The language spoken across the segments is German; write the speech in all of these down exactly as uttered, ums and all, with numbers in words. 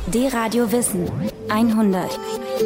D-Radio Wissen hundert.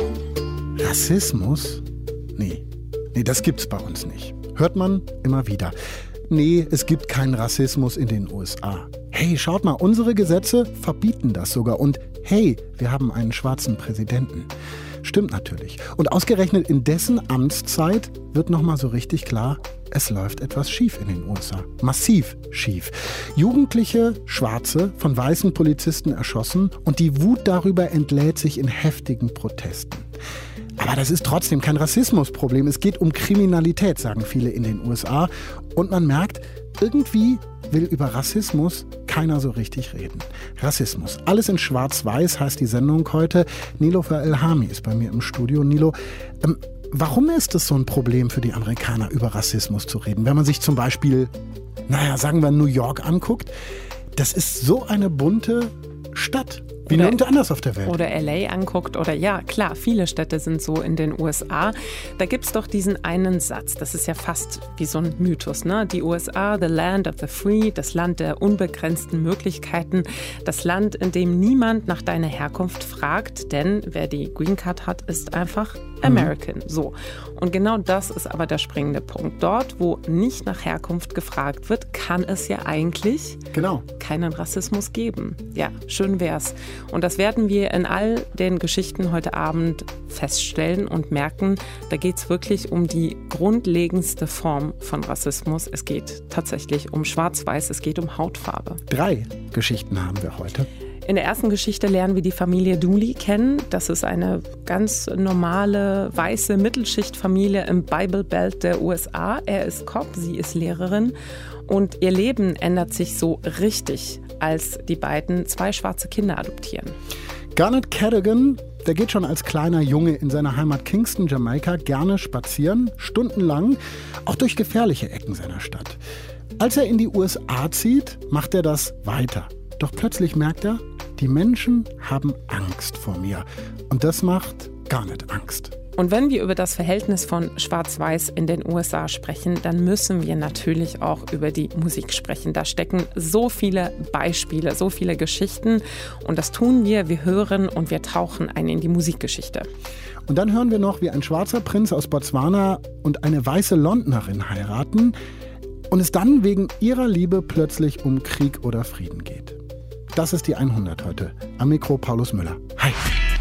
Rassismus? Nee. Nee, das gibt's bei uns nicht. Hört man immer wieder. Nee, es gibt keinen Rassismus in den U S A. Hey, schaut mal, unsere Gesetze verbieten das sogar. Und hey, wir haben einen schwarzen Präsidenten. Stimmt natürlich. Und ausgerechnet in dessen Amtszeit wird nochmal so richtig klar, es läuft etwas schief in den U S A. Massiv schief. Jugendliche Schwarze von weißen Polizisten erschossen und die Wut darüber entlädt sich in heftigen Protesten. Aber das ist trotzdem kein Rassismusproblem. Es geht um Kriminalität, sagen viele in den U S A. Und man merkt, irgendwie will über Rassismus keiner so richtig reden. Rassismus. Alles in Schwarz-Weiß heißt die Sendung heute. Nilofer Elhami ist bei mir im Studio. Nilo, ähm, warum ist es so ein Problem für die Amerikaner, über Rassismus zu reden? Wenn man sich zum Beispiel, naja, sagen wir New York anguckt, das ist so eine bunte Stadt. Wie nirgendwo anders auf der Welt. Oder L A anguckt oder ja, klar, viele Städte sind so in den U S A. Da gibt es doch diesen einen Satz, das ist ja fast wie so ein Mythos, ne? Die U S A, the land of the free, das Land der unbegrenzten Möglichkeiten, das Land, in dem niemand nach deiner Herkunft fragt, denn wer die Green Card hat, ist einfach American. Mhm. So. Und genau das ist aber der springende Punkt. Dort, wo nicht nach Herkunft gefragt wird, kann es ja eigentlich genau. keinen Rassismus geben. Ja, schön wär's. Und das werden wir in all den Geschichten heute Abend feststellen und merken, da geht es wirklich um die grundlegendste Form von Rassismus. Es geht tatsächlich um Schwarz-Weiß, es geht um Hautfarbe. Drei Geschichten haben wir heute. In der ersten Geschichte lernen wir die Familie Dooley kennen. Das ist eine ganz normale, weiße Mittelschichtfamilie im Bible Belt der U S A. Er ist Cop, sie ist Lehrerin. Und ihr Leben ändert sich so richtig, als die beiden zwei schwarze Kinder adoptieren. Garnet Cadogan, der geht schon als kleiner Junge in seiner Heimat Kingston, Jamaika, gerne spazieren, stundenlang, auch durch gefährliche Ecken seiner Stadt. Als er in die U S A zieht, macht er das weiter. Doch plötzlich merkt er, die Menschen haben Angst vor mir. Und das macht Garnet Angst. Und wenn wir über das Verhältnis von Schwarz-Weiß in den U S A sprechen, dann müssen wir natürlich auch über die Musik sprechen. Da stecken so viele Beispiele, so viele Geschichten. Und das tun wir, wir hören und wir tauchen ein in die Musikgeschichte. Und dann hören wir noch, wie ein schwarzer Prinz aus Botswana und eine weiße Londonerin heiraten und es dann wegen ihrer Liebe plötzlich um Krieg oder Frieden geht. Das ist die hundert heute. Am Mikro Paulus Müller. Hi.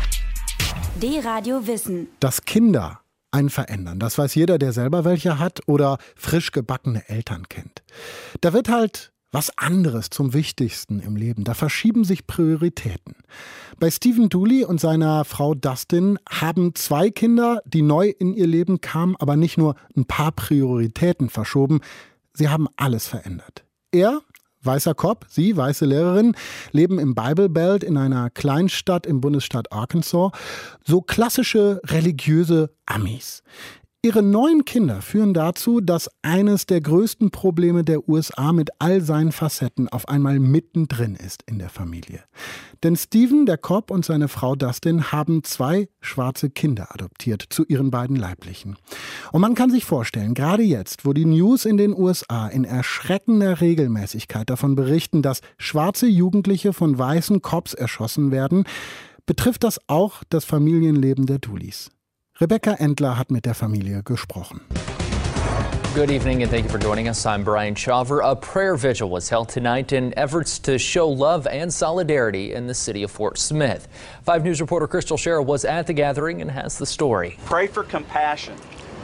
D-Radio Wissen. Dass Kinder einen verändern, das weiß jeder, der selber welche hat oder frisch gebackene Eltern kennt. Da wird halt was anderes zum Wichtigsten im Leben. Da verschieben sich Prioritäten. Bei Stephen Dooley und seiner Frau Dustin haben zwei Kinder, die neu in ihr Leben kamen, aber nicht nur ein paar Prioritäten verschoben. Sie haben alles verändert. Er, weißer Cop, sie, weiße Lehrerin, leben im Bible Belt in einer Kleinstadt im Bundesstaat Arkansas. So klassische religiöse Amis. Ihre neun Kinder führen dazu, dass eines der größten Probleme der U S A mit all seinen Facetten auf einmal mittendrin ist in der Familie. Denn Stephen, der Cop, und seine Frau Dustin haben zwei schwarze Kinder adoptiert zu ihren beiden Leiblichen. Und man kann sich vorstellen, gerade jetzt, wo die News in den U S A in erschreckender Regelmäßigkeit davon berichten, dass schwarze Jugendliche von weißen Cops erschossen werden, betrifft das auch das Familienleben der Dooleys. Rebecca Endler hat mit der Familie gesprochen. Good evening and thank you for joining us. I'm Brian Chauver. A prayer vigil was held tonight in efforts to show love and solidarity in the city of Fort Smith. five News reporter Crystal Scherr was at the gathering and has the story. Pray for compassion.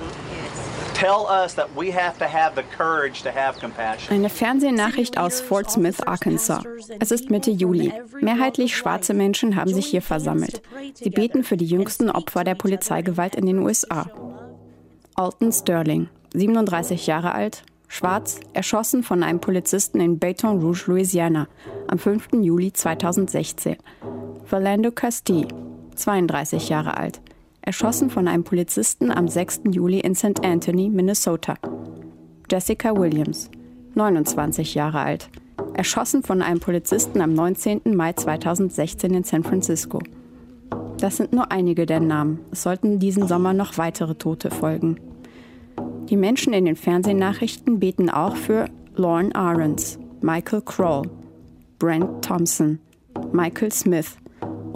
Tell us that we have to have the courage to have compassion. Eine Fernsehnachricht aus Fort Smith, Arkansas. Es ist Mitte Juli. Mehrheitlich schwarze Menschen haben sich hier versammelt. Sie beten für die jüngsten Opfer der Polizeigewalt in den U S A. Alton Sterling, siebenunddreißig Jahre alt, schwarz, erschossen von einem Polizisten in Baton Rouge, Louisiana, am fünften Juli zweitausendsechzehn. Philando Castile, zweiunddreißig Jahre alt, erschossen von einem Polizisten am sechsten Juli in Saint Anthony, Minnesota. Jessica Williams, neunundzwanzig Jahre alt, erschossen von einem Polizisten am neunzehnten Mai zweitausendsechzehn in San Francisco. Das sind nur einige der Namen. Es sollten diesen Sommer noch weitere Tote folgen. Die Menschen in den Fernsehnachrichten beten auch für Lorne Ahrens, Michael Kroll, Brent Thompson, Michael Smith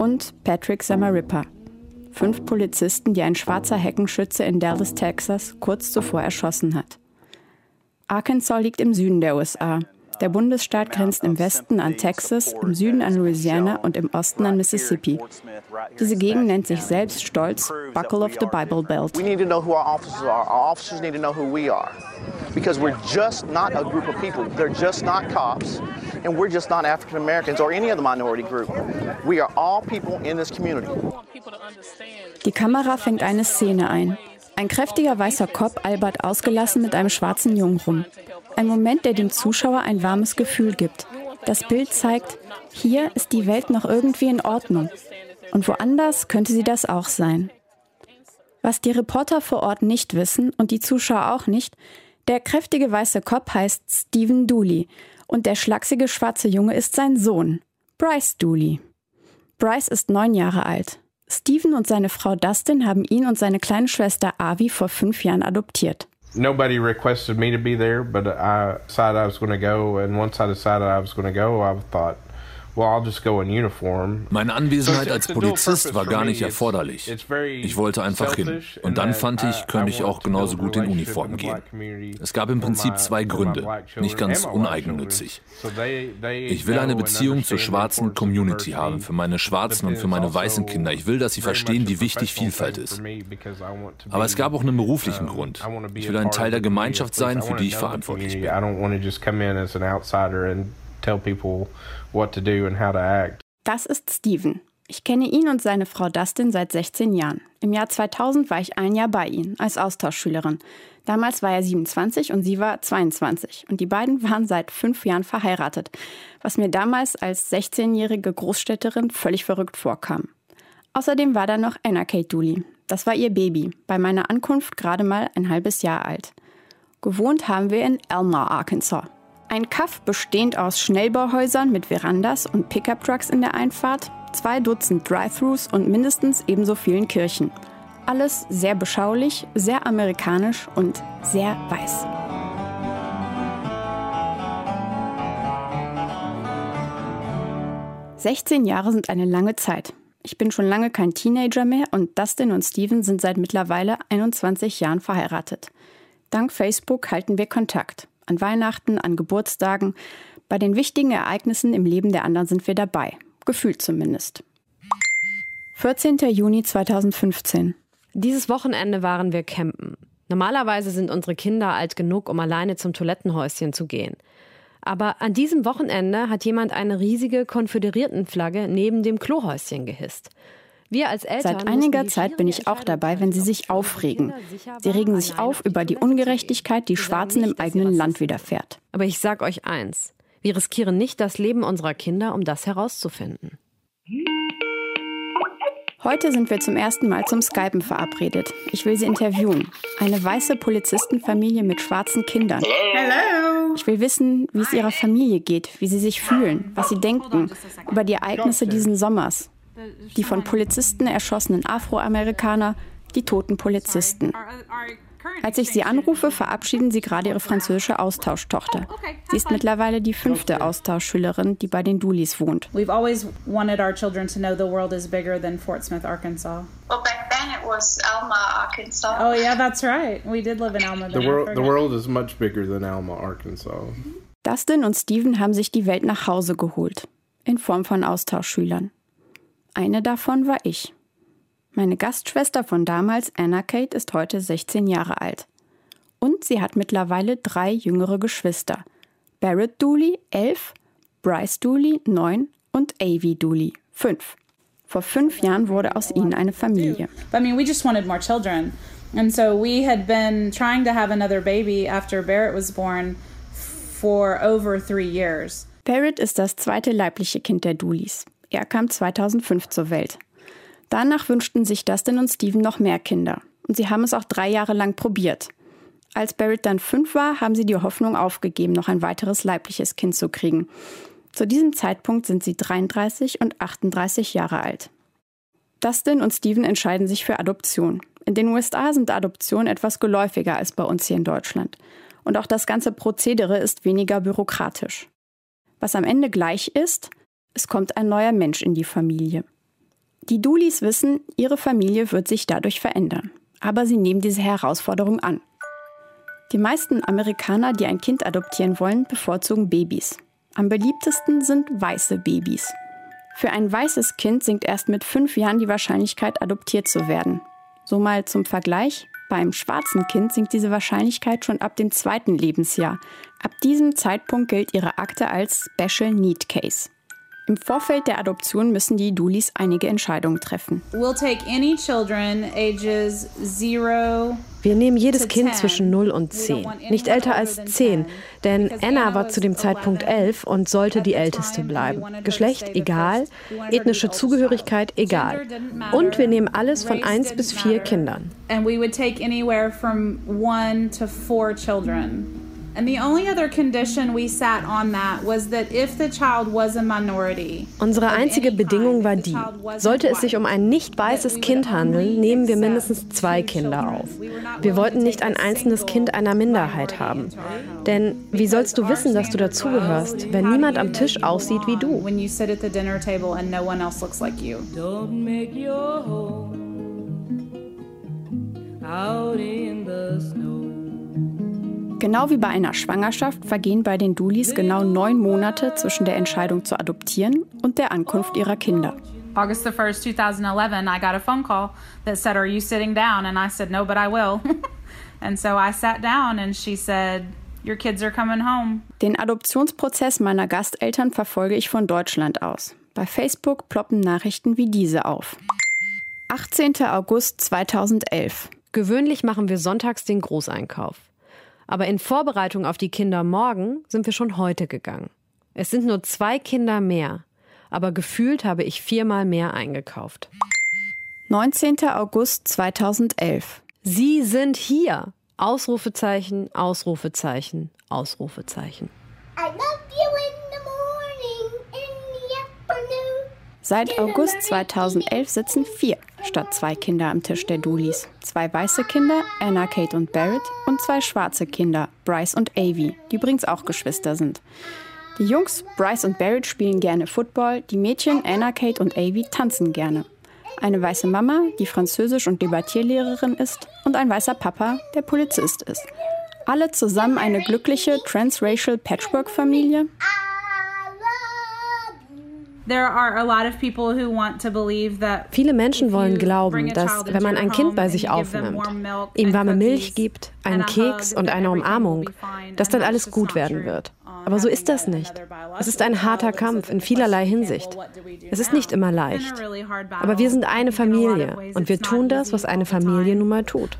Und Patrick Zamarripa. Fünf Polizisten, die ein schwarzer Heckenschütze in Dallas, Texas, kurz zuvor erschossen hat. Arkansas liegt im Süden der U S A. Der Bundesstaat grenzt im Westen an Texas, im Süden an Louisiana und im Osten an Mississippi. Diese Gegend nennt sich selbst stolz Buckle of the Bible Belt. We need to know who our officers are. Our officers need to know who we are. Because we're just not a group of people. They're just not cops. And we're just not African Americans or any other minority group. We are all people in this community. Die Kamera fängt eine Szene ein. Ein kräftiger weißer Cop albert ausgelassen mit einem schwarzen Jungen rum. Ein Moment, der dem Zuschauer ein warmes Gefühl gibt. Das Bild zeigt, hier ist die Welt noch irgendwie in Ordnung. Und woanders könnte sie das auch sein. Was die Reporter vor Ort nicht wissen und die Zuschauer auch nicht, der kräftige weiße Cop heißt Stephen Dooley und der schlachsige schwarze Junge ist sein Sohn, Bryce Dooley. Bryce ist neun Jahre alt. Stephen und seine Frau Dustin haben ihn und seine kleine Schwester Avi vor fünf Jahren adoptiert. Nobody requested me to be there, but I decided I was going to go, and once I decided I was going to go, I thought, well, I'll just go in uniform. Meine Anwesenheit als Polizist war gar nicht erforderlich. Ich wollte einfach hin. Und dann fand ich, könnte ich auch genauso gut in Uniform gehen. Es gab im Prinzip zwei Gründe, nicht ganz uneigennützig. Ich will eine Beziehung zur schwarzen Community haben, für meine schwarzen und für meine weißen Kinder. Ich will, dass sie verstehen, wie wichtig Vielfalt ist. Aber es gab auch einen beruflichen Grund. Ich will ein Teil der Gemeinschaft sein, für die ich verantwortlich bin. Tell people what to do and how to act. Das ist Stephen. Ich kenne ihn und seine Frau Dustin seit sechzehn Jahren. Im Jahr zweitausend war ich ein Jahr bei ihnen, als Austauschschülerin. Damals war er siebenundzwanzig und sie war zweiundzwanzig. Und die beiden waren seit fünf Jahren verheiratet, was mir damals als sechzehnjährige Großstädterin völlig verrückt vorkam. Außerdem war da noch Anna Kate Dooley. Das war ihr Baby, bei meiner Ankunft gerade mal ein halbes Jahr alt. Gewohnt haben wir in Elma, Arkansas. Ein Kaff bestehend aus Schnellbauhäusern mit Verandas und Pickup-Trucks in der Einfahrt, zwei Dutzend Drive-Thrus und mindestens ebenso vielen Kirchen. Alles sehr beschaulich, sehr amerikanisch und sehr weiß. sechzehn Jahre sind eine lange Zeit. Ich bin schon lange kein Teenager mehr und Dustin und Stephen sind seit mittlerweile einundzwanzig Jahren verheiratet. Dank Facebook halten wir Kontakt. An Weihnachten, an Geburtstagen. Bei den wichtigen Ereignissen im Leben der anderen sind wir dabei. Gefühlt zumindest. vierzehnter Juni zweitausendfünfzehn. Dieses Wochenende waren wir campen. Normalerweise sind unsere Kinder alt genug, um alleine zum Toilettenhäuschen zu gehen. Aber an diesem Wochenende hat jemand eine riesige Konföderiertenflagge neben dem Klohäuschen gehisst. Wir als Eltern Seit einiger Zeit bin ich auch dabei, wenn sie sich aufregen. Sie regen sich auf über die Ungerechtigkeit, die Schwarzen im eigenen Land widerfährt. Aber ich sag euch eins, wir riskieren nicht das Leben unserer Kinder, um das herauszufinden. Heute sind wir zum ersten Mal zum Skypen verabredet. Ich will sie interviewen. Eine weiße Polizistenfamilie mit schwarzen Kindern. Hello. Ich will wissen, wie es ihrer Familie geht, wie sie sich fühlen, was sie denken über die Ereignisse diesen Sommers. Die von Polizisten erschossenen Afroamerikaner, die toten Polizisten. Als ich sie anrufe, verabschieden sie gerade ihre französische Austauschtochter. Sie ist mittlerweile die fünfte Austauschschülerin, die bei den Dooleys wohnt. We've always wanted our children to know the world is bigger than Fort Smith, Arkansas. Well, back then it was Elma, Arkansas. Oh yeah, that's right. We did live in Elma. The world, the world is much bigger than Elma, Arkansas. Dustin und Stephen haben sich die Welt nach Hause geholt, in Form von Austauschschülern. Eine davon war ich. Meine Gastschwester von damals, Anna Kate, ist heute sechzehn Jahre alt. Und sie hat mittlerweile drei jüngere Geschwister. Barrett Dooley, elf, Bryce Dooley, neun und Avi Dooley, fünf. Vor fünf Jahren wurde aus ihnen eine Familie. I mean, we just wanted more children. And so we had been trying to have another baby after Barrett was born for over three years. Barrett ist das zweite leibliche Kind der Dooleys. Er kam zweitausendfünf zur Welt. Danach wünschten sich Dustin und Stephen noch mehr Kinder. Und sie haben es auch drei Jahre lang probiert. Als Barrett dann fünf war, haben sie die Hoffnung aufgegeben, noch ein weiteres leibliches Kind zu kriegen. Zu diesem Zeitpunkt sind sie dreiunddreißig und achtunddreißig Jahre alt. Dustin und Stephen entscheiden sich für Adoption. In den U S A sind Adoptionen etwas geläufiger als bei uns hier in Deutschland. Und auch das ganze Prozedere ist weniger bürokratisch. Was am Ende gleich ist, es kommt ein neuer Mensch in die Familie. Die Dooleys wissen, ihre Familie wird sich dadurch verändern. Aber sie nehmen diese Herausforderung an. Die meisten Amerikaner, die ein Kind adoptieren wollen, bevorzugen Babys. Am beliebtesten sind weiße Babys. Für ein weißes Kind sinkt erst mit fünf Jahren die Wahrscheinlichkeit, adoptiert zu werden. So mal zum Vergleich, beim schwarzen Kind sinkt diese Wahrscheinlichkeit schon ab dem zweiten Lebensjahr. Ab diesem Zeitpunkt gilt ihre Akte als Special Need Case. Im Vorfeld der Adoption müssen die Dooleys einige Entscheidungen treffen. We'll take any children ages zero Wir nehmen jedes Kind zwischen null und zehn, nicht älter als zehn, denn Anna war zu dem Zeitpunkt elf und sollte die Älteste bleiben. Geschlecht egal, ethnische Zugehörigkeit egal. Und wir nehmen alles von eins bis vier Kindern. And we would take anywhere from one to four children. And the only other condition we sat on that was that if the child was a minority. Unsere einzige Bedingung war die: Sollte es sich um ein nicht weißes Kind handeln, nehmen wir mindestens zwei Kinder auf. Wir wollten nicht ein einzelnes Kind einer Minderheit haben. Denn wie sollst du wissen, dass du dazugehörst, wenn niemand am Tisch aussieht wie du? When you sit at the dinner table and no one else looks like you. Don't make your home out in the snow. Genau wie bei einer Schwangerschaft vergehen bei den Dooleys genau neun Monate zwischen der Entscheidung zu adoptieren und der Ankunft ihrer Kinder. August the first, twenty eleven, I got a phone call that said, "Are you sitting down?" And I said, "No, but I will." And so I sat down and she said, "Your kids are coming home." Den Adoptionsprozess meiner Gasteltern verfolge ich von Deutschland aus. Bei Facebook ploppen Nachrichten wie diese auf. achtzehnter August zweitausendelf. Gewöhnlich machen wir sonntags den Großeinkauf. Aber in Vorbereitung auf die Kinder morgen sind wir schon heute gegangen. Es sind nur zwei Kinder mehr, aber gefühlt habe ich viermal mehr eingekauft. neunzehnter August zweitausendelf. Sie sind hier! Ausrufezeichen, Ausrufezeichen, Ausrufezeichen. I love you in the morning, in the afternoon. Seit August zweitausendelf sitzen vier statt zwei Kinder am Tisch der Dooleys. Zwei weiße Kinder, Anna, Kate und Barrett, und zwei schwarze Kinder, Bryce und Avi, die übrigens auch Geschwister sind. Die Jungs, Bryce und Barrett, spielen gerne Football, die Mädchen, Anna, Kate und Avi, tanzen gerne. Eine weiße Mama, die Französisch- und Debattierlehrerin ist, und ein weißer Papa, der Polizist ist. Alle zusammen eine glückliche transracial Patchwork-Familie. Viele Menschen wollen glauben, dass, wenn man ein Kind bei sich aufnimmt, ihm warme Milch gibt, einen Keks und eine Umarmung, dass dann alles gut werden wird. Aber so ist das nicht. Es ist ein harter Kampf in vielerlei Hinsicht. Es ist nicht immer leicht. Aber wir sind eine Familie und wir tun das, was eine Familie nun mal tut.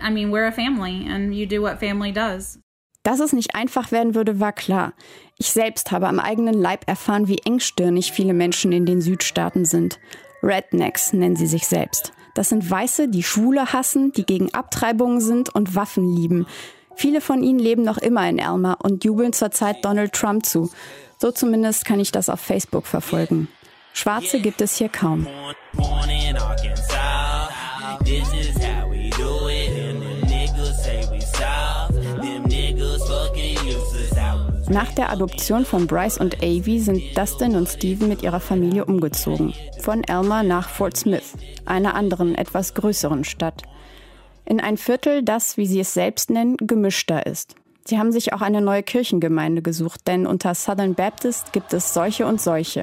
Dass es nicht einfach werden würde, war klar. Ich selbst habe am eigenen Leib erfahren, wie engstirnig viele Menschen in den Südstaaten sind. Rednecks nennen sie sich selbst. Das sind Weiße, die Schwule hassen, die gegen Abtreibungen sind und Waffen lieben. Viele von ihnen leben noch immer in Elma und jubeln zurzeit Donald Trump zu. So zumindest kann ich das auf Facebook verfolgen. Schwarze gibt es hier kaum. Nach der Adoption von Bryce und Avi sind Dustin und Steven mit ihrer Familie umgezogen. Von Elma nach Fort Smith, einer anderen, etwas größeren Stadt. In ein Viertel, das, wie sie es selbst nennen, gemischter ist. Sie haben sich auch eine neue Kirchengemeinde gesucht, denn unter Southern Baptist gibt es solche und solche.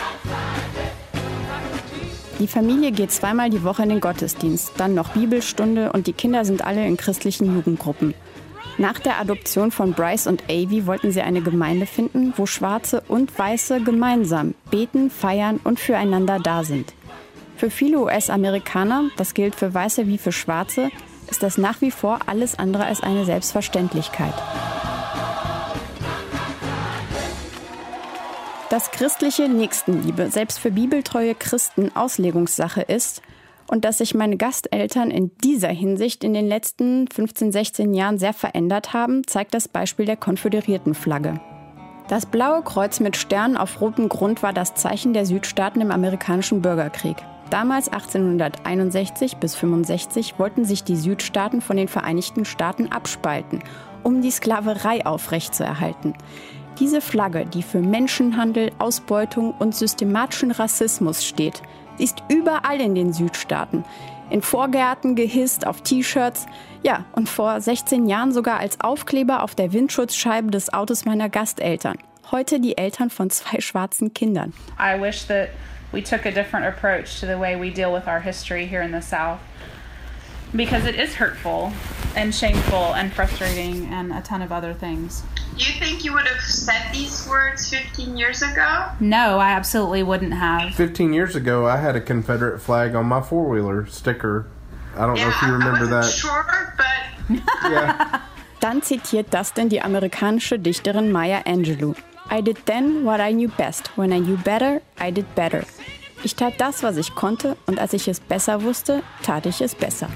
Die Familie geht zweimal die Woche in den Gottesdienst, dann noch Bibelstunde und die Kinder sind alle in christlichen Jugendgruppen. Nach der Adoption von Bryce und Avi wollten sie eine Gemeinde finden, wo Schwarze und Weiße gemeinsam beten, feiern und füreinander da sind. Für viele U S-Amerikaner, das gilt für Weiße wie für Schwarze, ist das nach wie vor alles andere als eine Selbstverständlichkeit. Dass christliche Nächstenliebe selbst für bibeltreue Christen Auslegungssache ist und dass sich meine Gasteltern in dieser Hinsicht in den letzten fünfzehn, sechzehn Jahren sehr verändert haben, zeigt das Beispiel der konföderierten Flagge. Das blaue Kreuz mit Sternen auf rotem Grund war das Zeichen der Südstaaten im amerikanischen Bürgerkrieg. Damals achtzehnhunderteinundsechzig bis fünfundsechzig wollten sich die Südstaaten von den Vereinigten Staaten abspalten, um die Sklaverei aufrechtzuerhalten. Diese Flagge, die für Menschenhandel, Ausbeutung und systematischen Rassismus steht, Sie ist überall in den Südstaaten. In Vorgärten gehisst, auf T-Shirts. Ja, und vor sechzehn Jahren sogar als Aufkleber auf der Windschutzscheibe des Autos meiner Gasteltern. Heute die Eltern von zwei schwarzen Kindern. I wish that we took a different approach to the way we deal with our history here in the South. Because it is hurtful and shameful and frustrating and a ton of other things. You think you would have said these words fifteen years ago? No, I absolutely wouldn't have. fifteen years ago, I had a Confederate flag on my four-wheeler sticker. I don't yeah, know if you remember I wasn't that. Sure, but yeah. Dann zitiert Dustin die amerikanische Dichterin Maya Angelou. I did then what I knew best. When I knew better, I did better. Ich tat das, was ich konnte, und als ich es besser wusste, tat ich es besser.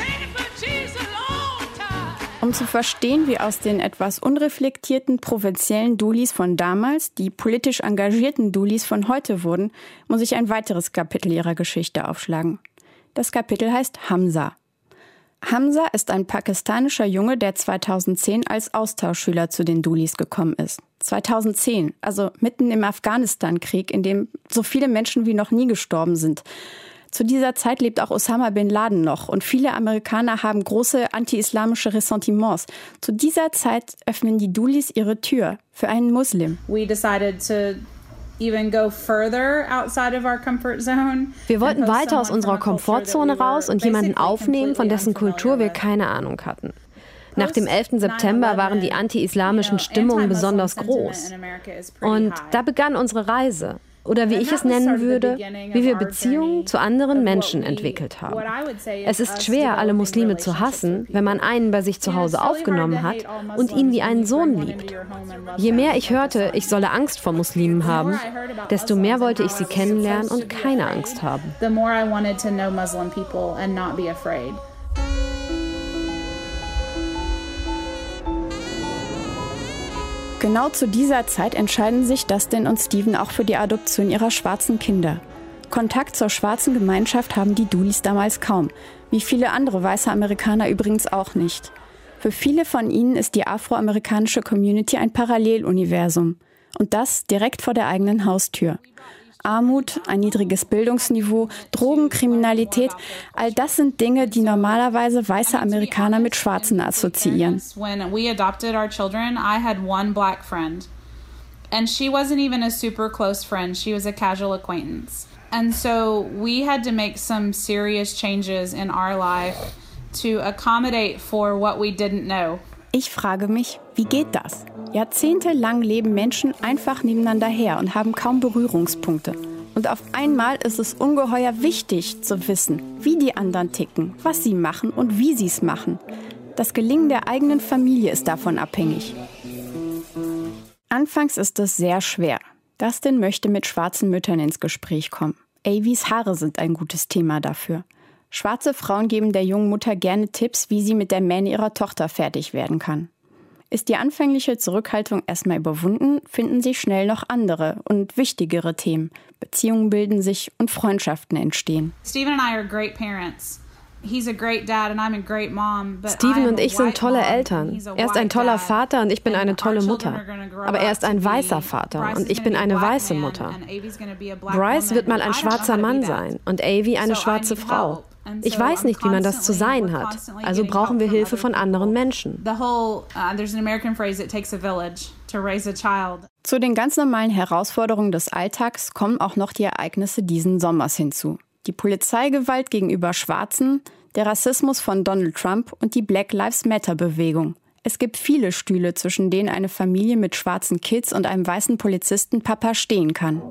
Um zu verstehen, wie aus den etwas unreflektierten provinziellen Dulis von damals die politisch engagierten Dulis von heute wurden, muss ich ein weiteres Kapitel ihrer Geschichte aufschlagen. Das Kapitel heißt Hamza. Hamza ist ein pakistanischer Junge, der zweitausendzehn als Austauschschüler zu den Dulis gekommen ist. zweitausendzehn, also mitten im Afghanistan-Krieg, in dem so viele Menschen wie noch nie gestorben sind. Zu dieser Zeit lebt auch Osama bin Laden noch und viele Amerikaner haben große anti-islamische Ressentiments. Zu dieser Zeit öffnen die Dulis ihre Tür für einen Muslim. We decided to even go further outside of our comfort zone. Wir wollten weiter aus unserer Komfortzone raus und jemanden aufnehmen, von dessen Kultur wir keine Ahnung hatten. Nach dem elften September waren die anti-islamischen Stimmungen besonders groß. Und da begann unsere Reise. Oder wie ich es nennen würde, wie wir Beziehungen zu anderen Menschen entwickelt haben. Es ist schwer, alle Muslime zu hassen, wenn man einen bei sich zu Hause aufgenommen hat und ihn wie einen Sohn liebt. Je mehr ich hörte, ich solle Angst vor Muslimen haben, desto mehr wollte ich sie kennenlernen und keine Angst haben. The more I wanted to know Muslim people and not be afraid. Genau zu dieser Zeit entscheiden sich Dustin und Steven auch für die Adoption ihrer schwarzen Kinder. Kontakt zur schwarzen Gemeinschaft haben die Dulis damals kaum, wie viele andere weiße Amerikaner übrigens auch nicht. Für viele von ihnen ist die afroamerikanische Community ein Paralleluniversum. Und das direkt vor der eigenen Haustür. Armut, ein niedriges Bildungsniveau, Drogenkriminalität, all das sind Dinge, die normalerweise weiße Amerikaner mit Schwarzen assoziieren. When we adopted our children, I had one black friend. And she wasn't even a super close friend. She was a casual acquaintance. And so we had to make some serious changes in our life to accommodate for what we didn't know. Ich frage mich, wie geht das? Jahrzehntelang leben Menschen einfach nebeneinander her und haben kaum Berührungspunkte. Und auf einmal ist es ungeheuer wichtig zu wissen, wie die anderen ticken, was sie machen und wie sie es machen. Das Gelingen der eigenen Familie ist davon abhängig. Anfangs ist es sehr schwer. Dustin möchte mit schwarzen Müttern ins Gespräch kommen. Avys Haare sind ein gutes Thema dafür. Schwarze Frauen geben der jungen Mutter gerne Tipps, wie sie mit der Mähne ihrer Tochter fertig werden kann. Ist die anfängliche Zurückhaltung erstmal überwunden, finden sich schnell noch andere und wichtigere Themen. Beziehungen bilden sich und Freundschaften entstehen. Steven and I are great parents. He's a great dad and I'm a great mom. Steven und ich sind tolle Eltern. Er ist ein toller Vater und ich bin eine tolle Mutter. Aber er ist ein weißer Vater und ich bin eine weiße Mutter. Bryce wird mal ein schwarzer Mann sein und Avy eine schwarze Frau. Ich weiß nicht, wie man das zu sein hat. Also brauchen wir Hilfe von anderen Menschen. Zu den ganz normalen Herausforderungen des Alltags kommen auch noch die Ereignisse diesen Sommers hinzu. Die Polizeigewalt gegenüber Schwarzen, der Rassismus von Donald Trump und die Black Lives Matter-Bewegung. Es gibt viele Stühle, zwischen denen eine Familie mit schwarzen Kids und einem weißen Polizisten Papa stehen kann.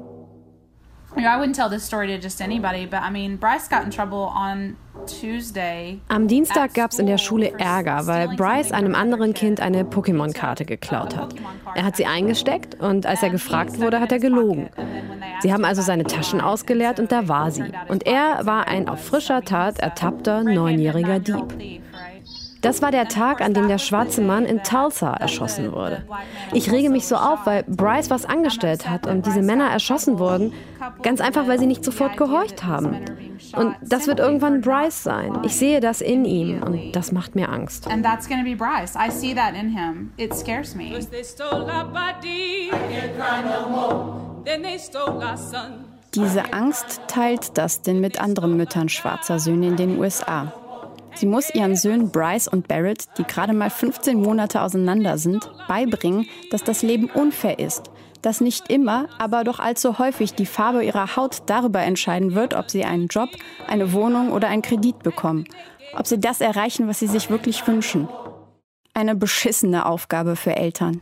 Am Dienstag gab es in der Schule Ärger, weil Bryce einem anderen Kind eine Pokémon-Karte geklaut hat. Er hat sie eingesteckt und als er gefragt wurde, hat er gelogen. Sie haben also seine Taschen ausgeleert und da war sie. Und er war ein auf frischer Tat ertappter neunjähriger Dieb. Das war der Tag, an dem der schwarze Mann in Tulsa erschossen wurde. Ich rege mich so auf, weil Bryce was angestellt hat und diese Männer erschossen wurden, ganz einfach, weil sie nicht sofort gehorcht haben. Und das wird irgendwann Bryce sein. Ich sehe das in ihm und das macht mir Angst. And that's going to be Bryce. I see that in him. It scares me. They stole our body, I can't cry no more. Then they stole our sons. Diese Angst teilt Dustin mit anderen Müttern schwarzer Söhne in den U S A. Sie muss ihren Söhnen Bryce und Barrett, die gerade mal fünfzehn Monate auseinander sind, beibringen, dass das Leben unfair ist. Dass nicht immer, aber doch allzu häufig die Farbe ihrer Haut darüber entscheiden wird, ob sie einen Job, eine Wohnung oder einen Kredit bekommen. Ob sie das erreichen, was sie sich wirklich wünschen. Eine beschissene Aufgabe für Eltern.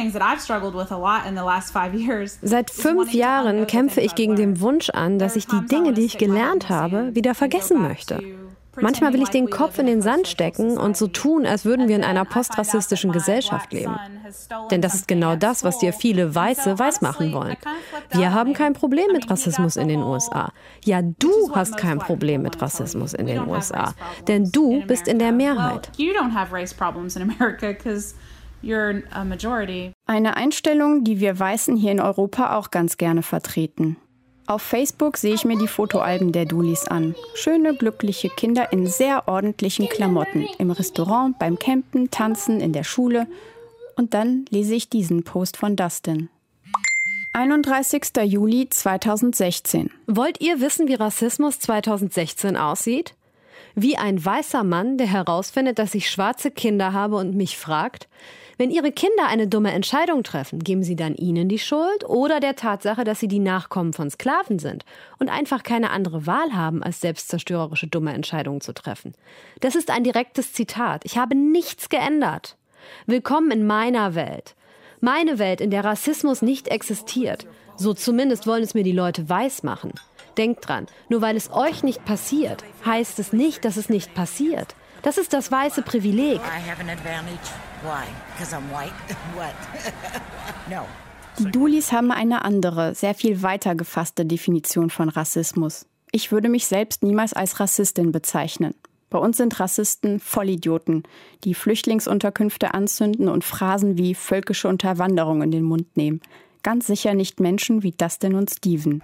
Seit fünf Jahren kämpfe ich gegen den Wunsch an, dass ich die Dinge, die ich gelernt habe, wieder vergessen möchte. Manchmal will ich den Kopf in den Sand stecken und so tun, als würden wir in einer postrassistischen Gesellschaft leben. Denn das ist genau das, was dir viele Weiße weismachen wollen. Wir haben kein Problem mit Rassismus in den U S A. Ja, du hast kein Problem mit Rassismus in den U S A. Denn du bist in der Mehrheit. Eine Einstellung, die wir Weißen hier in Europa auch ganz gerne vertreten. Auf Facebook sehe ich mir die Fotoalben der Dooleys an. Schöne, glückliche Kinder in sehr ordentlichen Klamotten. Im Restaurant, beim Campen, Tanzen, in der Schule. Und dann lese ich diesen Post von Dustin. einunddreißigster Juli zweitausendsechzehn. Wollt ihr wissen, wie Rassismus zweitausendsechzehn aussieht? Wie ein weißer Mann, der herausfindet, dass ich schwarze Kinder habe und mich fragt, wenn ihre Kinder eine dumme Entscheidung treffen, geben sie dann ihnen die Schuld oder der Tatsache, dass sie die Nachkommen von Sklaven sind und einfach keine andere Wahl haben, als selbstzerstörerische dumme Entscheidungen zu treffen? Das ist ein direktes Zitat. Ich habe nichts geändert. Willkommen in meiner Welt. Meine Welt, in der Rassismus nicht existiert. So zumindest wollen es mir die Leute weismachen. Denkt dran, nur weil es euch nicht passiert, heißt es nicht, dass es nicht passiert. Das ist das weiße Privileg. Die Dooleys haben eine andere, sehr viel weiter gefasste Definition von Rassismus. Ich würde mich selbst niemals als Rassistin bezeichnen. Bei uns sind Rassisten Vollidioten, die Flüchtlingsunterkünfte anzünden und Phrasen wie völkische Unterwanderung in den Mund nehmen. Ganz sicher nicht Menschen wie Dustin und Steven.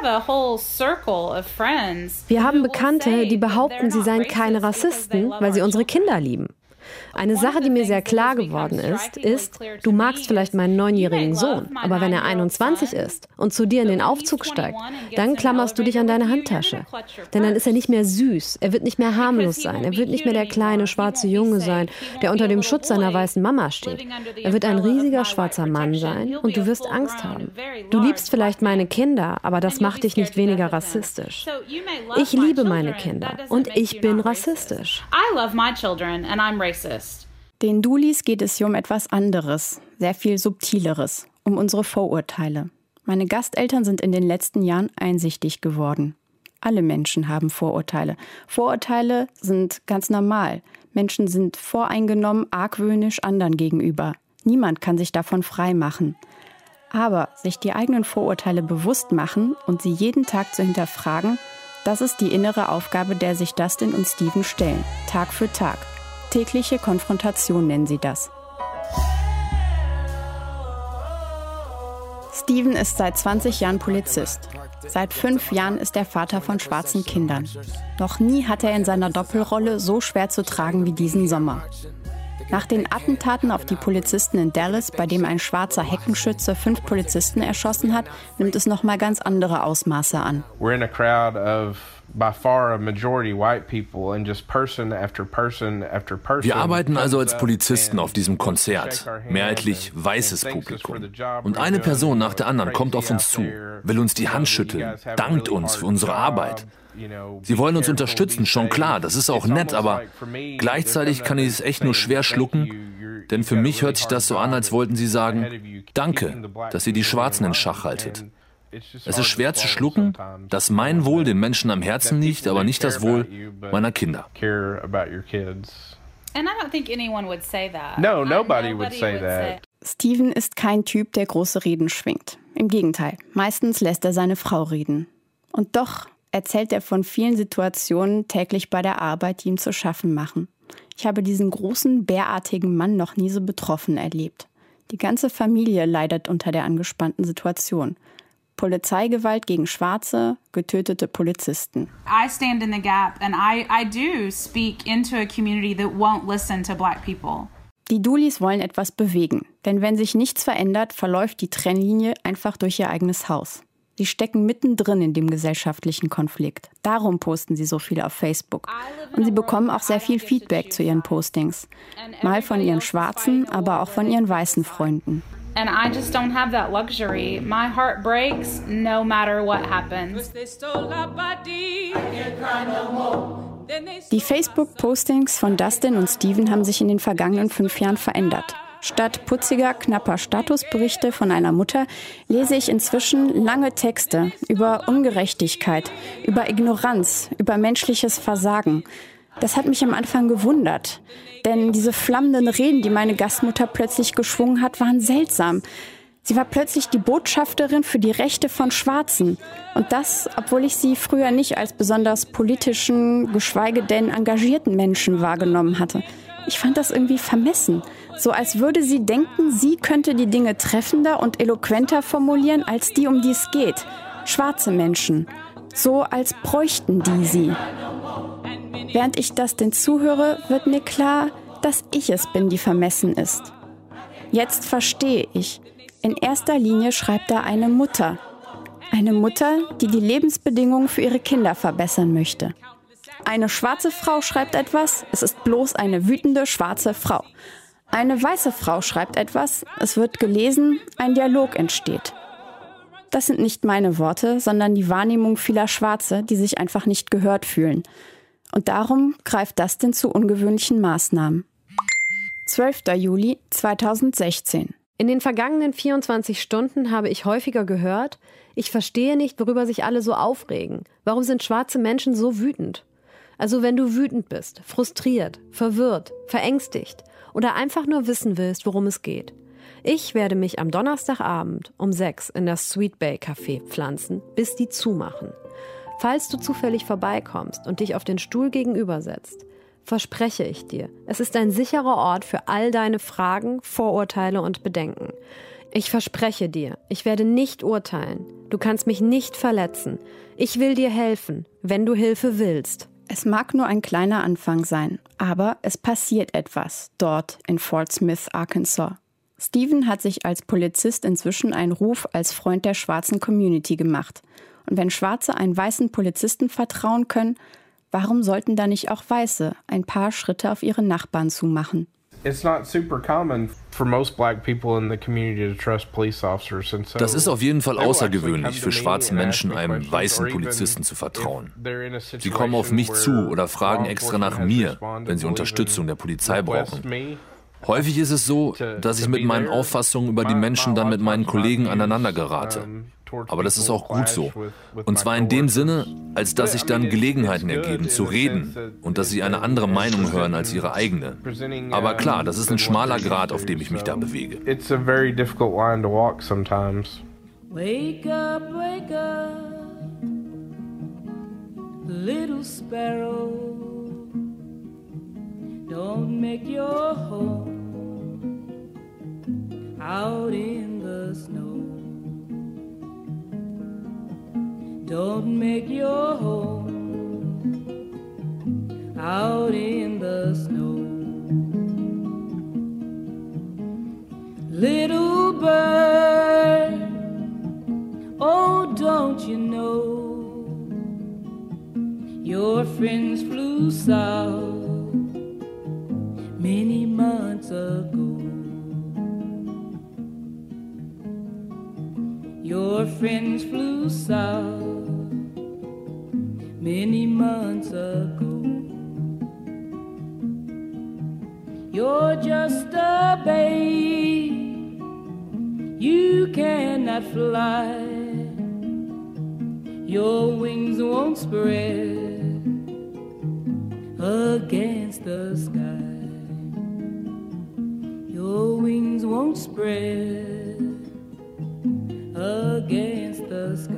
Wir haben Bekannte, die behaupten, sie seien keine Rassisten, weil sie unsere Kinder lieben. Eine Sache, die mir sehr klar geworden ist, ist, du magst vielleicht meinen neunjährigen Sohn, aber wenn er einundzwanzig ist und zu dir in den Aufzug steigt, dann klammerst du dich an deine Handtasche. Denn dann ist er nicht mehr süß, er wird nicht mehr harmlos sein, er wird nicht mehr der kleine schwarze Junge sein, der unter dem Schutz seiner weißen Mama steht. Er wird ein riesiger schwarzer Mann sein und du wirst Angst haben. Du liebst vielleicht meine Kinder, aber das macht dich nicht weniger rassistisch. Ich liebe meine Kinder und ich bin rassistisch. Den Dooleys geht es hier um etwas anderes, sehr viel Subtileres, um unsere Vorurteile. Meine Gasteltern sind in den letzten Jahren einsichtig geworden. Alle Menschen haben Vorurteile. Vorurteile sind ganz normal. Menschen sind voreingenommen, argwöhnisch anderen gegenüber. Niemand kann sich davon frei machen. Aber sich die eigenen Vorurteile bewusst machen und sie jeden Tag zu hinterfragen, das ist die innere Aufgabe, der sich Dustin und Steven stellen, Tag für Tag. Tägliche Konfrontation nennen sie das. Steven ist seit zwanzig Jahren Polizist. Seit fünf Jahren ist er Vater von schwarzen Kindern. Noch nie hat er in seiner Doppelrolle so schwer zu tragen wie diesen Sommer. Nach den Attentaten auf die Polizisten in Dallas, bei dem ein schwarzer Heckenschütze fünf Polizisten erschossen hat, nimmt es nochmal ganz andere Ausmaße an. We're in a crowd of by far a majority white people and just person after person after person. Wir arbeiten also als Polizisten auf diesem Konzert, mehrheitlich weißes Publikum. Und eine Person nach der anderen kommt auf uns zu, will uns die Hand schütteln, dankt uns für unsere Arbeit. Sie wollen uns unterstützen, schon klar, das ist auch nett, aber gleichzeitig kann ich es echt nur schwer schlucken, denn für mich hört sich das so an, als wollten sie sagen, danke, dass ihr die Schwarzen in Schach haltet. Es ist schwer zu schlucken, dass mein Wohl den Menschen am Herzen liegt, aber nicht das Wohl meiner Kinder. No, nobody would say that. Steven ist kein Typ, der große Reden schwingt. Im Gegenteil, meistens lässt er seine Frau reden. Und doch erzählt er von vielen Situationen täglich bei der Arbeit, die ihm zu schaffen machen. Ich habe diesen großen, bärartigen Mann noch nie so betroffen erlebt. Die ganze Familie leidet unter der angespannten Situation. Polizeigewalt gegen Schwarze, getötete Polizisten. I stand in the gap and I, I do speak into a community that won't listen to black people. Die Dooleys wollen etwas bewegen, denn wenn sich nichts verändert, verläuft die Trennlinie einfach durch ihr eigenes Haus. Sie stecken mittendrin in dem gesellschaftlichen Konflikt. Darum posten sie so viel auf Facebook. Und sie bekommen auch sehr viel Feedback zu ihren Postings. Mal von ihren schwarzen, aber auch von ihren weißen Freunden. And I just don't have that luxury. My heart breaks no matter what happens. Die Facebook-Postings von Dustin und Steven haben sich in den vergangenen fünf Jahren verändert. Statt putziger, knapper Statusberichte von einer Mutter lese ich inzwischen lange Texte über Ungerechtigkeit, über Ignoranz, über menschliches Versagen. Das hat mich am Anfang gewundert, denn diese flammenden Reden, die meine Gastmutter plötzlich geschwungen hat, waren seltsam. Sie war plötzlich die Botschafterin für die Rechte von Schwarzen. Und das, obwohl ich sie früher nicht als besonders politischen, geschweige denn engagierten Menschen wahrgenommen hatte. Ich fand das irgendwie vermessen. So als würde sie denken, sie könnte die Dinge treffender und eloquenter formulieren als die, um die es geht. Schwarze Menschen. So als bräuchten die sie. Während ich das denn zuhöre, wird mir klar, dass ich es bin, die vermessen ist. Jetzt verstehe ich. In erster Linie schreibt da eine Mutter. Eine Mutter, die die Lebensbedingungen für ihre Kinder verbessern möchte. Eine schwarze Frau schreibt etwas, es ist bloß eine wütende schwarze Frau. Eine weiße Frau schreibt etwas, es wird gelesen, ein Dialog entsteht. Das sind nicht meine Worte, sondern die Wahrnehmung vieler Schwarze, die sich einfach nicht gehört fühlen. Und darum greift Dustin zu ungewöhnlichen Maßnahmen. zwölfter Juli zweitausendsechzehn. In den vergangenen vierundzwanzig Stunden habe ich häufiger gehört, ich verstehe nicht, worüber sich alle so aufregen. Warum sind schwarze Menschen so wütend? Also wenn du wütend bist, frustriert, verwirrt, verängstigt oder einfach nur wissen willst, worum es geht. Ich werde mich am Donnerstagabend um sechs in das Sweet Bay Café pflanzen, bis die zumachen. Falls du zufällig vorbeikommst und dich auf den Stuhl gegenüber setzt, verspreche ich dir, es ist ein sicherer Ort für all deine Fragen, Vorurteile und Bedenken. Ich verspreche dir, ich werde nicht urteilen. Du kannst mich nicht verletzen. Ich will dir helfen, wenn du Hilfe willst. Es mag nur ein kleiner Anfang sein, aber es passiert etwas dort in Fort Smith, Arkansas. Steven hat sich als Polizist inzwischen einen Ruf als Freund der schwarzen Community gemacht. Und wenn Schwarze einen weißen Polizisten vertrauen können, warum sollten da nicht auch Weiße ein paar Schritte auf ihre Nachbarn zumachen? Das ist auf jeden Fall außergewöhnlich für schwarze Menschen, einem weißen Polizisten zu vertrauen. Sie kommen auf mich zu oder fragen extra nach mir, wenn sie Unterstützung der Polizei brauchen. Häufig ist es so, dass ich mit meinen Auffassungen über die Menschen dann mit meinen Kollegen aneinander gerate. Aber das ist auch gut so. Und zwar in dem Sinne, als dass sich dann Gelegenheiten ergeben, zu reden und dass sie eine andere Meinung hören als ihre eigene. Aber klar, das ist ein schmaler Grat, auf dem ich mich da bewege. It's a very difficult line to walk sometimes. Wake up, wake up, little sparrow. Don't make your home out in the snow. Don't make your home out in the snow. Little bird, oh, don't you know your friends flew south many months ago. Your friends flew south many months ago. You're just a babe, you cannot fly. Your wings won't spread against the sky. Your wings won't spread against the sky.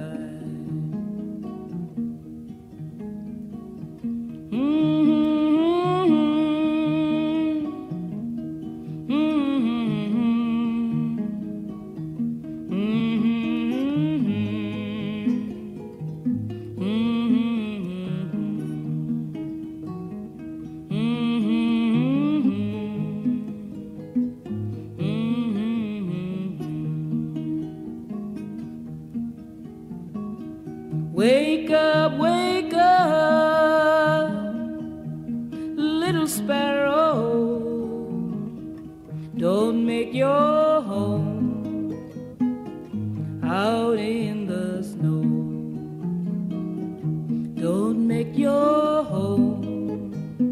and make your home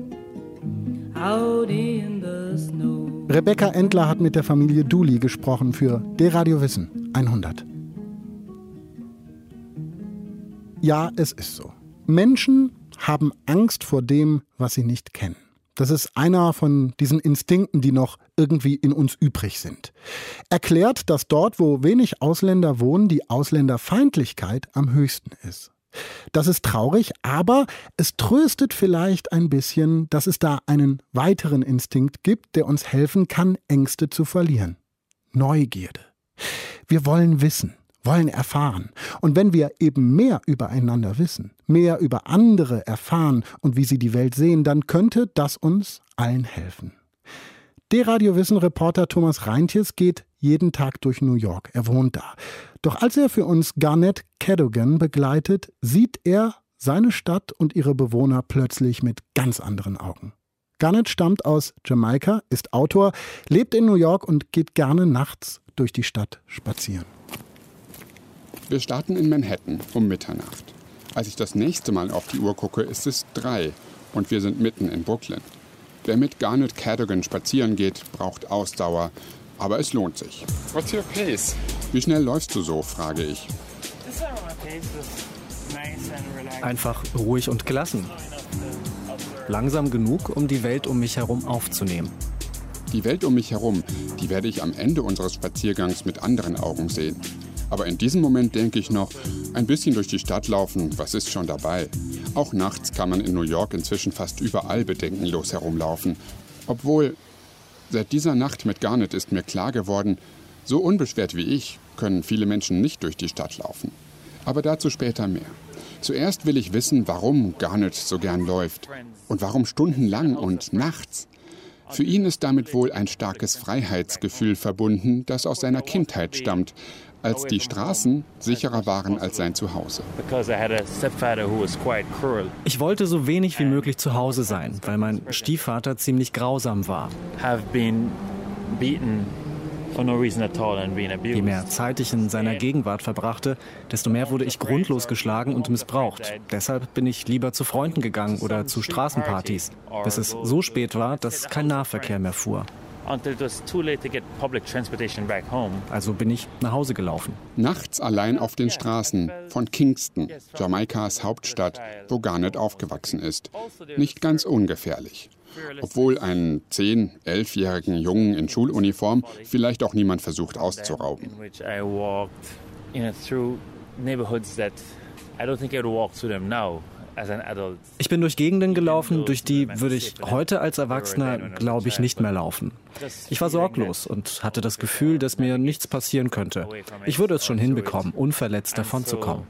out in the snow. Rebecca Endler hat mit der Familie Dooley gesprochen für D-Radio Wissen hundert. Ja, es ist so. Menschen haben Angst vor dem, was sie nicht kennen. Das ist einer von diesen Instinkten, die noch irgendwie in uns übrig sind. Erklärt, dass dort, wo wenig Ausländer wohnen, die Ausländerfeindlichkeit am höchsten ist. Das ist traurig, aber es tröstet vielleicht ein bisschen, dass es da einen weiteren Instinkt gibt, der uns helfen kann, Ängste zu verlieren. Neugierde. Wir wollen wissen, wollen erfahren. Und wenn wir eben mehr übereinander wissen, mehr über andere erfahren und wie sie die Welt sehen, dann könnte das uns allen helfen. D-Radio Wissen-Reporter Thomas Reintjes geht jeden Tag durch New York. Er wohnt da. Doch als er für uns Garnett Cadogan begleitet, sieht er seine Stadt und ihre Bewohner plötzlich mit ganz anderen Augen. Garnett stammt aus Jamaika, ist Autor, lebt in New York und geht gerne nachts durch die Stadt spazieren. Wir starten in Manhattan um Mitternacht. Als ich das nächste Mal auf die Uhr gucke, ist es drei und wir sind mitten in Brooklyn. Wer mit Garnett Cadogan spazieren geht, braucht Ausdauer, aber es lohnt sich. What's your pace? Wie schnell läufst du so, frage ich. Einfach ruhig und gelassen. Langsam genug, um die Welt um mich herum aufzunehmen. Die Welt um mich herum, die werde ich am Ende unseres Spaziergangs mit anderen Augen sehen. Aber in diesem Moment denke ich noch, ein bisschen durch die Stadt laufen, was ist schon dabei? Auch nachts kann man in New York inzwischen fast überall bedenkenlos herumlaufen. Obwohl, seit dieser Nacht mit Garnett ist mir klar geworden, so unbeschwert wie ich können viele Menschen nicht durch die Stadt laufen. Aber dazu später mehr. Zuerst will ich wissen, warum Garnett so gern läuft und warum stundenlang und nachts. Für ihn ist damit wohl ein starkes Freiheitsgefühl verbunden, das aus seiner Kindheit stammt, als die Straßen sicherer waren als sein Zuhause. Ich wollte so wenig wie möglich zu Hause sein, weil mein Stiefvater ziemlich grausam war. Je mehr Zeit ich in seiner Gegenwart verbrachte, desto mehr wurde ich grundlos geschlagen und missbraucht. Deshalb bin ich lieber zu Freunden gegangen oder zu Straßenpartys, bis es so spät war, dass kein Nahverkehr mehr fuhr. Also bin ich nach Hause gelaufen. Nachts allein auf den Straßen von Kingston, Jamaikas Hauptstadt, wo Garnett aufgewachsen ist. Nicht ganz ungefährlich. Obwohl einen zehn-, elfjährigen Jungen in Schuluniform vielleicht auch niemand versucht auszurauben. Ich bin durch Gegenden gelaufen, durch die würde ich heute als Erwachsener, glaube ich, nicht mehr laufen. Ich war sorglos und hatte das Gefühl, dass mir nichts passieren könnte. Ich würde es schon hinbekommen, unverletzt davonzukommen.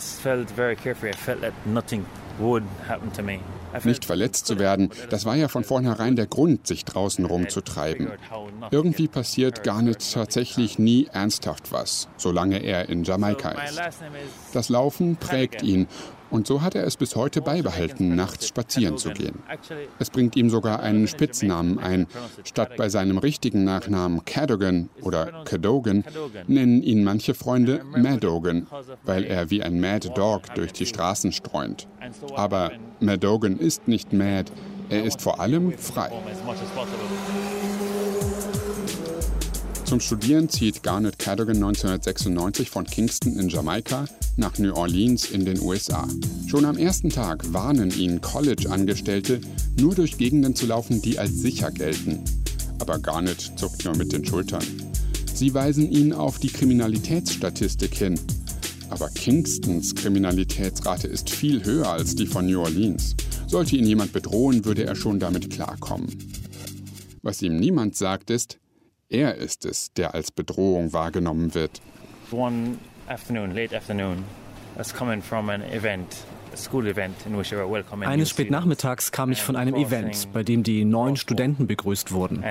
Nicht verletzt zu werden, das war ja von vornherein der Grund, sich draußen rumzutreiben. Irgendwie passiert Garnett tatsächlich nie ernsthaft was, solange er in Jamaika ist. Das Laufen prägt ihn. Und so hat er es bis heute beibehalten, nachts spazieren zu gehen. Es bringt ihm sogar einen Spitznamen ein. Statt bei seinem richtigen Nachnamen Cadogan oder Cadogan nennen ihn manche Freunde Madogan, weil er wie ein Mad Dog durch die Straßen streunt. Aber Madogan ist nicht mad, er ist vor allem frei. Zum Studieren zieht Garnett Cadogan neunzehnhundertsechsundneunzig von Kingston in Jamaika nach New Orleans in den U S A. Schon am ersten Tag warnen ihn College-Angestellte, nur durch Gegenden zu laufen, die als sicher gelten. Aber Garnett zuckt nur mit den Schultern. Sie weisen ihn auf die Kriminalitätsstatistik hin. Aber Kingstons Kriminalitätsrate ist viel höher als die von New Orleans. Sollte ihn jemand bedrohen, würde er schon damit klarkommen. Was ihm niemand sagt, ist, er ist es, der als Bedrohung wahrgenommen wird. One afternoon, late afternoon, was coming from an event. Eines Spätnachmittags kam ich von einem Event, bei dem die neuen Studenten begrüßt wurden.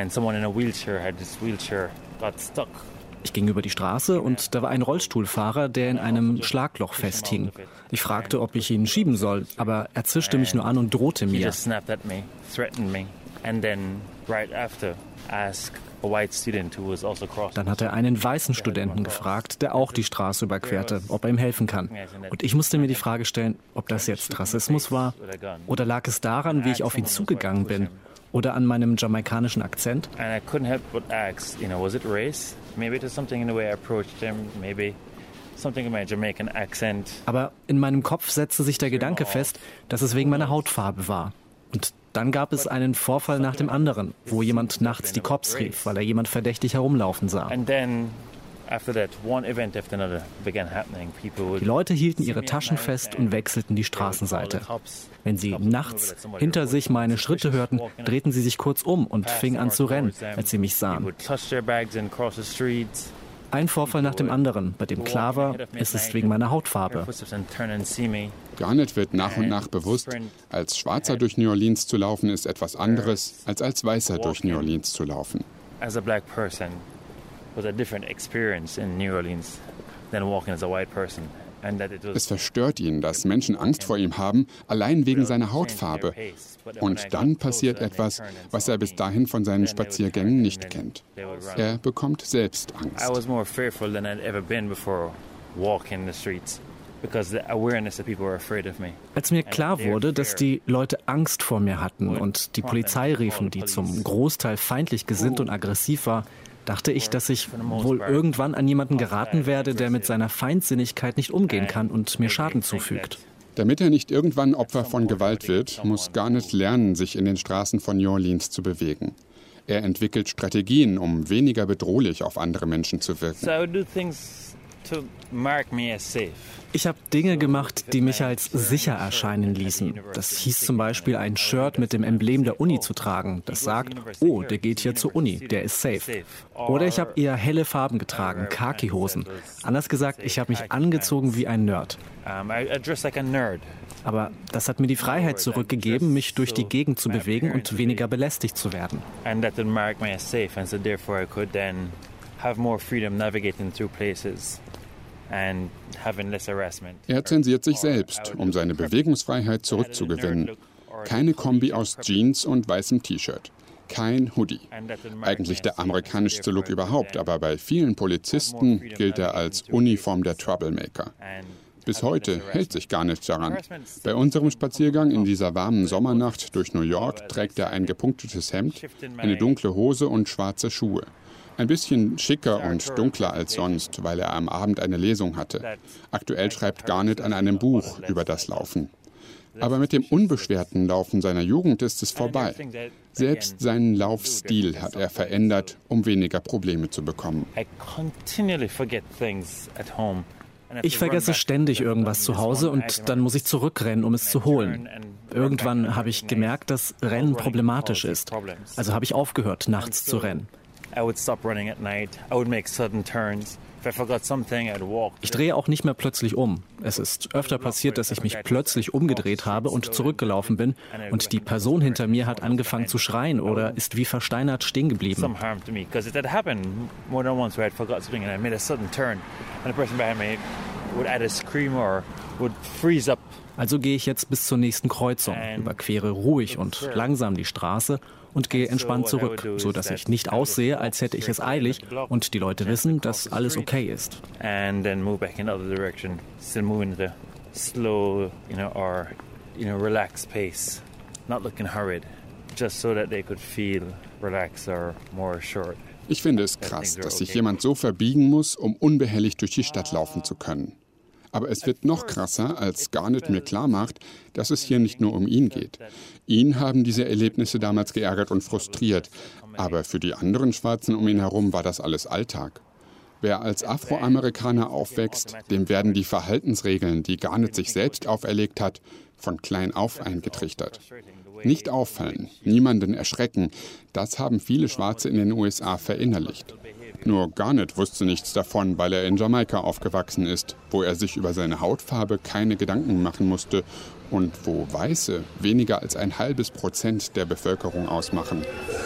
Ich ging über die Straße und da war ein Rollstuhlfahrer, der in einem Schlagloch festhing. Ich fragte, ob ich ihn schieben soll, aber er zischte mich nur an und drohte mir. Dann hat er einen weißen Studenten gefragt, der auch die Straße überquerte, ob er ihm helfen kann. Und ich musste mir die Frage stellen, ob das jetzt Rassismus war oder lag es daran, wie ich auf ihn zugegangen bin oder an meinem jamaikanischen Akzent. Aber in meinem Kopf setzte sich der Gedanke fest, dass es wegen meiner Hautfarbe war. Und dann gab es einen Vorfall nach dem anderen, wo jemand nachts die Cops rief, weil er jemand verdächtig herumlaufen sah. Die Leute hielten ihre Taschen fest und wechselten die Straßenseite. Wenn sie nachts hinter sich meine Schritte hörten, drehten sie sich kurz um und fingen an zu rennen, als sie mich sahen. Ein Vorfall nach dem anderen, bei dem klar war, es ist wegen meiner Hautfarbe. Garnett wird nach und nach bewusst, als Schwarzer durch New Orleans zu laufen, ist etwas anderes, als als Weißer durch New Orleans zu laufen. As a black person was a different experience in New Orleans than walking as a white person. Es verstört ihn, dass Menschen Angst vor ihm haben, allein wegen seiner Hautfarbe. Und dann passiert etwas, was er bis dahin von seinen Spaziergängen nicht kennt. Er bekommt selbst Angst. Als mir klar wurde, dass die Leute Angst vor mir hatten und die Polizei riefen, die zum Großteil feindlich gesinnt und aggressiv war, dachte ich, dass ich wohl irgendwann an jemanden geraten werde, der mit seiner Feindsinnigkeit nicht umgehen kann und mir Schaden zufügt. Damit er nicht irgendwann Opfer von Gewalt wird, muss Garnett lernen, sich in den Straßen von New Orleans zu bewegen. Er entwickelt Strategien, um weniger bedrohlich auf andere Menschen zu wirken. Ich habe Dinge gemacht, die mich als sicher erscheinen ließen. Das hieß zum Beispiel, ein Shirt mit dem Emblem der Uni zu tragen, das sagt, oh, der geht hier zur Uni, der ist safe. Oder ich habe eher helle Farben getragen, Khaki-Hosen. Anders gesagt, ich habe mich angezogen wie ein Nerd. Aber das hat mir die Freiheit zurückgegeben, mich durch die Gegend zu bewegen und weniger belästigt zu werden. Er zensiert sich selbst, um seine Bewegungsfreiheit zurückzugewinnen. Keine Kombi aus Jeans und weißem T-Shirt. Kein Hoodie. Eigentlich der amerikanischste Look überhaupt, aber bei vielen Polizisten gilt er als Uniform der Troublemaker. Bis heute hält sich Garnett daran. Bei unserem Spaziergang in dieser warmen Sommernacht durch New York trägt er ein gepunktetes Hemd, eine dunkle Hose und schwarze Schuhe. Ein bisschen schicker und dunkler als sonst, weil er am Abend eine Lesung hatte. Aktuell schreibt Garnett an einem Buch über das Laufen. Aber mit dem unbeschwerten Laufen seiner Jugend ist es vorbei. Selbst seinen Laufstil hat er verändert, um weniger Probleme zu bekommen. Ich vergesse ständig irgendwas zu Hause und dann muss ich zurückrennen, um es zu holen. Irgendwann habe ich gemerkt, dass Rennen problematisch ist. Also habe ich aufgehört, nachts zu rennen. Ich drehe auch nicht mehr plötzlich um. Es ist öfter passiert, dass ich mich plötzlich umgedreht habe und zurückgelaufen bin und die Person hinter mir hat angefangen zu schreien oder ist wie versteinert stehen geblieben. Also gehe ich jetzt bis zur nächsten Kreuzung, überquere ruhig und langsam die Straße und gehe entspannt zurück, so dass ich nicht aussehe, als hätte ich es eilig und die Leute wissen, dass alles okay ist. Ich finde es krass, dass sich jemand so verbiegen muss, um unbehelligt durch die Stadt laufen zu können. Aber es wird noch krasser, als Garnett mir klar macht, dass es hier nicht nur um ihn geht. Ihn haben diese Erlebnisse damals geärgert und frustriert. Aber für die anderen Schwarzen um ihn herum war das alles Alltag. Wer als Afroamerikaner aufwächst, dem werden die Verhaltensregeln, die Garnett sich selbst auferlegt hat, von klein auf eingetrichtert. Nicht auffallen, niemanden erschrecken, das haben viele Schwarze in den U S A verinnerlicht. Nur Garnett wusste nichts davon, weil er in Jamaika aufgewachsen ist, wo er sich über seine Hautfarbe keine Gedanken machen musste und wo Weiße weniger als ein halbes Prozent der Bevölkerung ausmachen.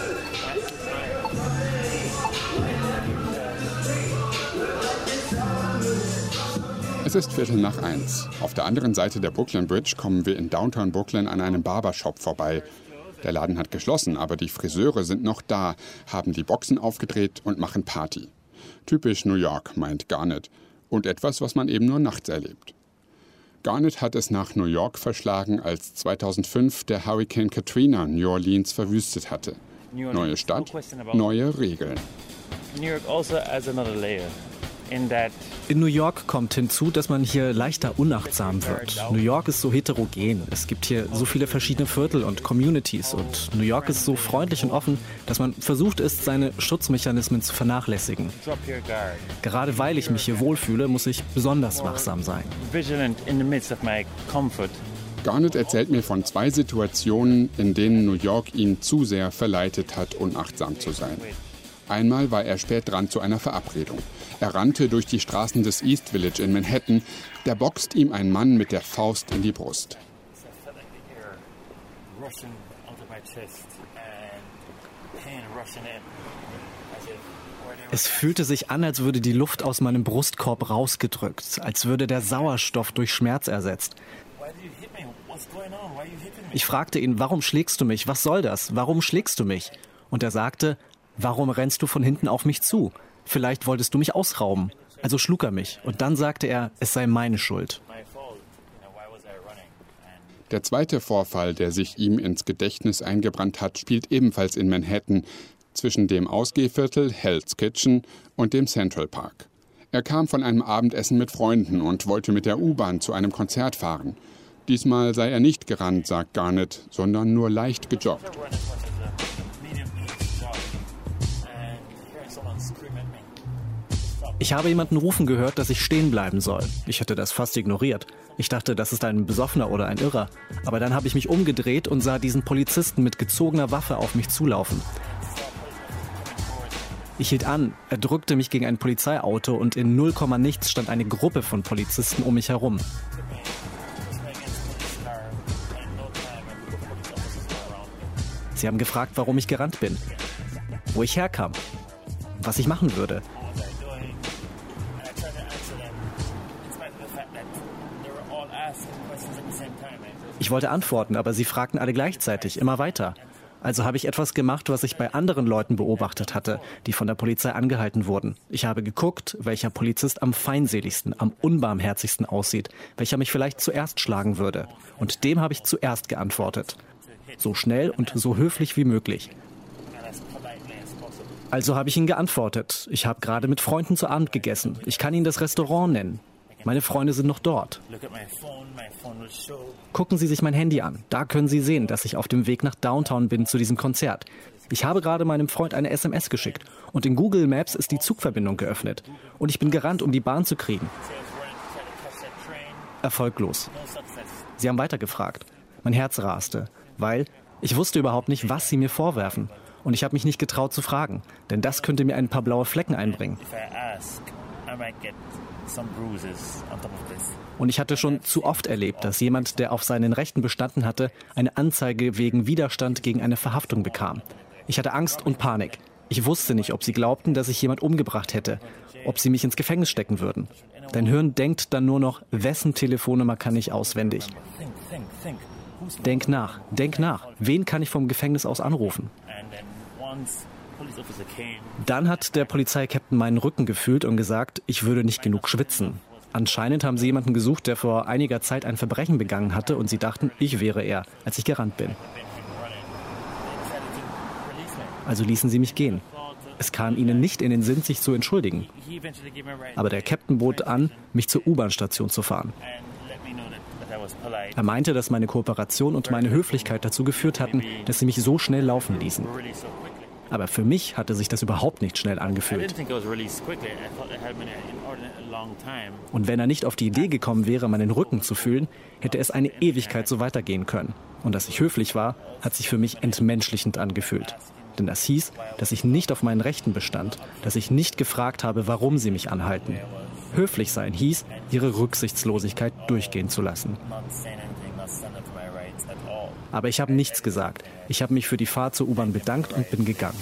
Es ist Viertel nach eins. Auf der anderen Seite der Brooklyn Bridge kommen wir in Downtown Brooklyn an einem Barbershop vorbei. Der Laden hat geschlossen, aber die Friseure sind noch da, haben die Boxen aufgedreht und machen Party. Typisch New York, meint Garnett. Und etwas, was man eben nur nachts erlebt. Garnett hat es nach New York verschlagen, als zweitausendfünf der Hurrikan Katrina New Orleans verwüstet hatte. Neue Stadt, neue Regeln. New York also adds another layer. In New York kommt hinzu, dass man hier leichter unachtsam wird. New York ist so heterogen. Es gibt hier so viele verschiedene Viertel und Communities. Und New York ist so freundlich und offen, dass man versucht ist, seine Schutzmechanismen zu vernachlässigen. Gerade weil ich mich hier wohlfühle, muss ich besonders wachsam sein. Garnett erzählt mir von zwei Situationen, in denen New York ihn zu sehr verleitet hat, unachtsam zu sein. Einmal war er spät dran zu einer Verabredung. Er rannte durch die Straßen des East Village in Manhattan. Da boxt ihm ein Mann mit der Faust in die Brust. Es fühlte sich an, als würde die Luft aus meinem Brustkorb rausgedrückt, als würde der Sauerstoff durch Schmerz ersetzt. Ich fragte ihn, warum schlägst du mich? Was soll das? Warum schlägst du mich? Und er sagte, warum rennst du von hinten auf mich zu? Vielleicht wolltest du mich ausrauben. Also schlug er mich. Und dann sagte er, es sei meine Schuld. Der zweite Vorfall, der sich ihm ins Gedächtnis eingebrannt hat, spielt ebenfalls in Manhattan, zwischen dem Ausgehviertel Hell's Kitchen und dem Central Park. Er kam von einem Abendessen mit Freunden und wollte mit der U-Bahn zu einem Konzert fahren. Diesmal sei er nicht gerannt, sagt Garnett, sondern nur leicht gejoggt. Ich habe jemanden rufen gehört, dass ich stehen bleiben soll. Ich hätte das fast ignoriert. Ich dachte, das ist ein Besoffener oder ein Irrer. Aber dann habe ich mich umgedreht und sah diesen Polizisten mit gezogener Waffe auf mich zulaufen. Ich hielt an, er drückte mich gegen ein Polizeiauto und in null Komma nichts stand eine Gruppe von Polizisten um mich herum. Sie haben gefragt, warum ich gerannt bin, wo ich herkam, was ich machen würde. Ich wollte antworten, aber sie fragten alle gleichzeitig, immer weiter. Also habe ich etwas gemacht, was ich bei anderen Leuten beobachtet hatte, die von der Polizei angehalten wurden. Ich habe geguckt, welcher Polizist am feindseligsten, am unbarmherzigsten aussieht, welcher mich vielleicht zuerst schlagen würde. Und dem habe ich zuerst geantwortet. So schnell und so höflich wie möglich. Also habe ich ihn geantwortet. Ich habe gerade mit Freunden zu Abend gegessen. Ich kann Ihnen das Restaurant nennen. Meine Freunde sind noch dort. Gucken Sie sich mein Handy an. Da können Sie sehen, dass ich auf dem Weg nach Downtown bin zu diesem Konzert. Ich habe gerade meinem Freund eine S M S geschickt. Und in Google Maps ist die Zugverbindung geöffnet. Und ich bin gerannt, um die Bahn zu kriegen. Erfolglos. Sie haben weitergefragt. Mein Herz raste, weil ich wusste überhaupt nicht, was sie mir vorwerfen. Und ich habe mich nicht getraut zu fragen, denn das könnte mir ein paar blaue Flecken einbringen. Und ich hatte schon zu oft erlebt, dass jemand, der auf seinen Rechten bestanden hatte, eine Anzeige wegen Widerstand gegen eine Verhaftung bekam. Ich hatte Angst und Panik. Ich wusste nicht, ob sie glaubten, dass ich jemand umgebracht hätte, ob sie mich ins Gefängnis stecken würden. Dein Hirn denkt dann nur noch, wessen Telefonnummer kann ich auswendig? Denk nach, denk nach. Wen kann ich vom Gefängnis aus anrufen? Dann hat der Polizeikapitän meinen Rücken gefühlt und gesagt, ich würde nicht genug schwitzen. Anscheinend haben sie jemanden gesucht, der vor einiger Zeit ein Verbrechen begangen hatte und sie dachten, ich wäre er, als ich gerannt bin. Also ließen sie mich gehen. Es kam ihnen nicht in den Sinn, sich zu entschuldigen. Aber der Captain bot an, mich zur U-Bahn-Station zu fahren. Er meinte, dass meine Kooperation und meine Höflichkeit dazu geführt hatten, dass sie mich so schnell laufen ließen. Aber für mich hatte sich das überhaupt nicht schnell angefühlt. Und wenn er nicht auf die Idee gekommen wäre, meinen Rücken zu fühlen, hätte es eine Ewigkeit so weitergehen können. Und dass ich höflich war, hat sich für mich entmenschlichend angefühlt. Denn das hieß, dass ich nicht auf meinen Rechten bestand, dass ich nicht gefragt habe, warum sie mich anhalten. Höflich sein hieß, ihre Rücksichtslosigkeit durchgehen zu lassen. Aber ich habe nichts gesagt. Ich habe mich für die Fahrt zur U-Bahn bedankt und bin gegangen.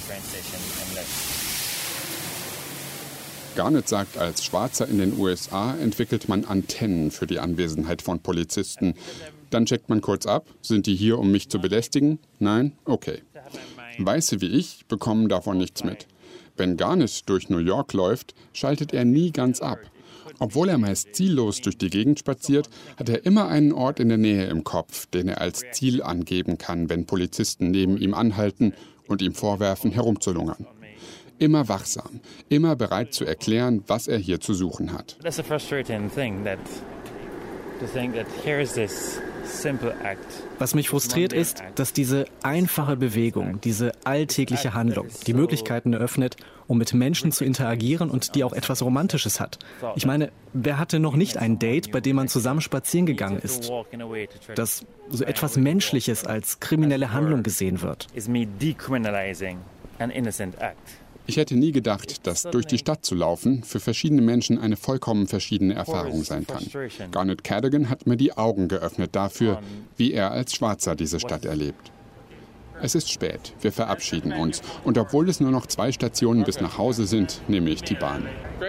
Garnett sagt, als Schwarzer in den U S A entwickelt man Antennen für die Anwesenheit von Polizisten. Dann checkt man kurz ab, sind die hier, um mich zu belästigen? Nein? Okay. Weiße wie ich bekommen davon nichts mit. Wenn Garnett durch New York läuft, schaltet er nie ganz ab. Obwohl er meist ziellos durch die Gegend spaziert, hat er immer einen Ort in der Nähe im Kopf, den er als Ziel angeben kann, wenn Polizisten neben ihm anhalten und ihm vorwerfen, herumzulungern. Immer wachsam, immer bereit zu erklären, was er hier zu suchen hat. That's a frustrating thing that to think that here is this simple act. Was mich frustriert ist, dass diese einfache Bewegung, diese alltägliche Handlung die Möglichkeiten eröffnet, um mit Menschen zu interagieren und die auch etwas Romantisches hat. Ich meine, wer hatte noch nicht ein Date, bei dem man zusammen spazieren gegangen ist, das so etwas Menschliches als kriminelle Handlung gesehen wird? Ich hätte nie gedacht, dass durch die Stadt zu laufen für verschiedene Menschen eine vollkommen verschiedene Erfahrung sein kann. Garnett Cadogan hat mir die Augen geöffnet dafür, wie er als Schwarzer diese Stadt erlebt. Es ist spät, wir verabschieden uns. Und obwohl es nur noch zwei Stationen bis nach Hause sind, nehme ich die Bahn.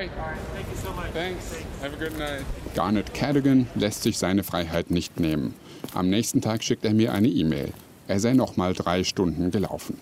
Garnett Cadogan lässt sich seine Freiheit nicht nehmen. Am nächsten Tag schickt er mir eine E-Mail. Er sei noch mal drei Stunden gelaufen.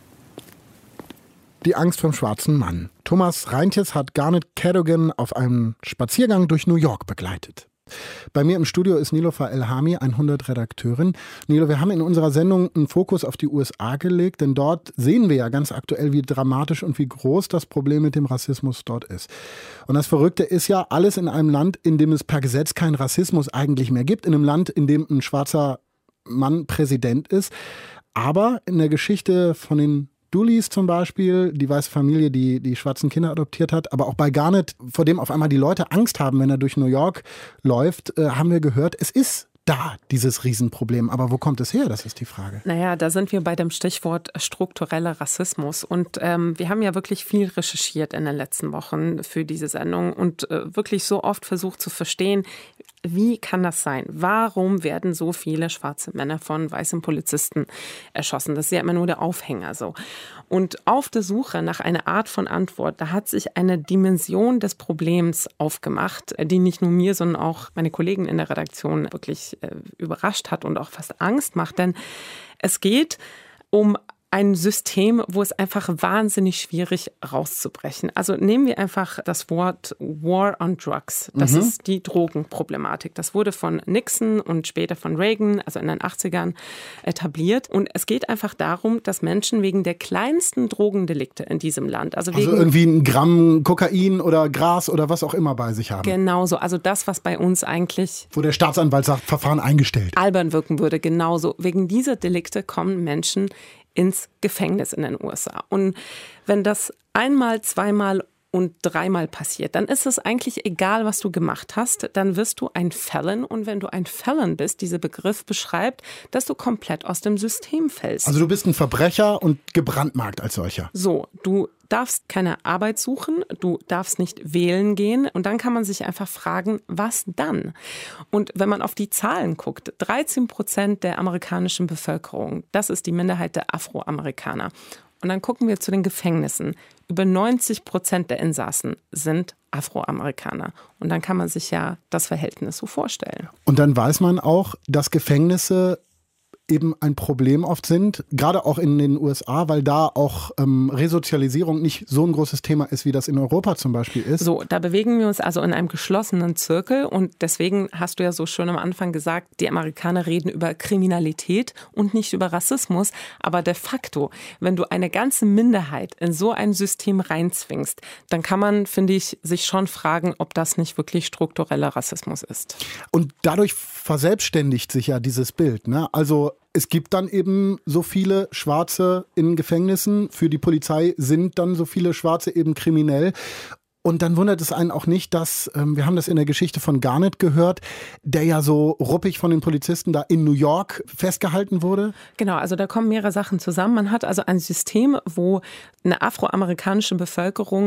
Die Angst vom schwarzen Mann. Thomas Reintjes hat Garnett Cadogan auf einem Spaziergang durch New York begleitet. Bei mir im Studio ist Niloufar Elhami, hundert-Redakteurin. Nilo, wir haben in unserer Sendung einen Fokus auf die U S A gelegt, denn dort sehen wir ja ganz aktuell, wie dramatisch und wie groß das Problem mit dem Rassismus dort ist. Und das Verrückte ist ja, alles in einem Land, in dem es per Gesetz keinen Rassismus eigentlich mehr gibt, in einem Land, in dem ein schwarzer Mann Präsident ist. Aber in der Geschichte von den Dooleys zum Beispiel, die weiße Familie, die die schwarzen Kinder adoptiert hat, aber auch bei Garnett, vor dem auf einmal die Leute Angst haben, wenn er durch New York läuft, äh, haben wir gehört, es ist da, dieses Riesenproblem. Aber wo kommt es her? Das ist die Frage. Naja, da sind wir bei dem Stichwort struktureller Rassismus. Und ähm, wir haben ja wirklich viel recherchiert in den letzten Wochen für diese Sendung und äh, wirklich so oft versucht zu verstehen, wie kann das sein? Warum werden so viele schwarze Männer von weißen Polizisten erschossen? Das ist ja immer nur der Aufhänger so. Und auf der Suche nach einer Art von Antwort, da hat sich eine Dimension des Problems aufgemacht, die nicht nur mir, sondern auch meine Kollegen in der Redaktion wirklich äh, überrascht hat und auch fast Angst macht. Denn es geht um ein System, wo es einfach wahnsinnig schwierig rauszubrechen. Also nehmen wir einfach das Wort War on Drugs. Das mhm. ist die Drogenproblematik. Das wurde von Nixon und später von Reagan, also in den achtzigern, etabliert. Und es geht einfach darum, dass Menschen wegen der kleinsten Drogendelikte in diesem Land, also, wegen also irgendwie ein Gramm Kokain oder Gras oder was auch immer bei sich haben. Genauso, also das, was bei uns eigentlich, wo der Staatsanwalt sagt, Verfahren eingestellt, albern wirken würde, genauso. Wegen dieser Delikte kommen Menschen ins Gefängnis in den U S A. Und wenn das einmal, zweimal und dreimal passiert, dann ist es eigentlich egal, was du gemacht hast, dann wirst du ein Felon. Und wenn du ein Felon bist, dieser Begriff beschreibt, dass du komplett aus dem System fällst. Also du bist ein Verbrecher und gebrandmarkt als solcher. So, du darfst keine Arbeit suchen, du darfst nicht wählen gehen und dann kann man sich einfach fragen, was dann? Und wenn man auf die Zahlen guckt, dreizehn Prozent der amerikanischen Bevölkerung, das ist die Minderheit der Afroamerikaner. Und dann gucken wir zu den Gefängnissen. Über neunzig Prozent der Insassen sind Afroamerikaner. Und dann kann man sich ja das Verhältnis so vorstellen. Und dann weiß man auch, dass Gefängnisse eben ein Problem oft sind, gerade auch in den U S A, weil da auch ähm, Resozialisierung nicht so ein großes Thema ist, wie das in Europa zum Beispiel ist. So, da bewegen wir uns also in einem geschlossenen Zirkel und deswegen hast du ja so schön am Anfang gesagt, die Amerikaner reden über Kriminalität und nicht über Rassismus, aber de facto, wenn du eine ganze Minderheit in so ein System reinzwingst, dann kann man, finde ich, sich schon fragen, ob das nicht wirklich struktureller Rassismus ist. Und dadurch verselbstständigt sich ja dieses Bild, ne? Also es gibt dann eben so viele Schwarze in Gefängnissen. Für die Polizei sind dann so viele Schwarze eben kriminell. Und dann wundert es einen auch nicht, dass, ähm, wir haben das in der Geschichte von Garnett gehört, der ja so ruppig von den Polizisten da in New York festgehalten wurde. Genau, also da kommen mehrere Sachen zusammen. Man hat also ein System, wo eine afroamerikanische Bevölkerung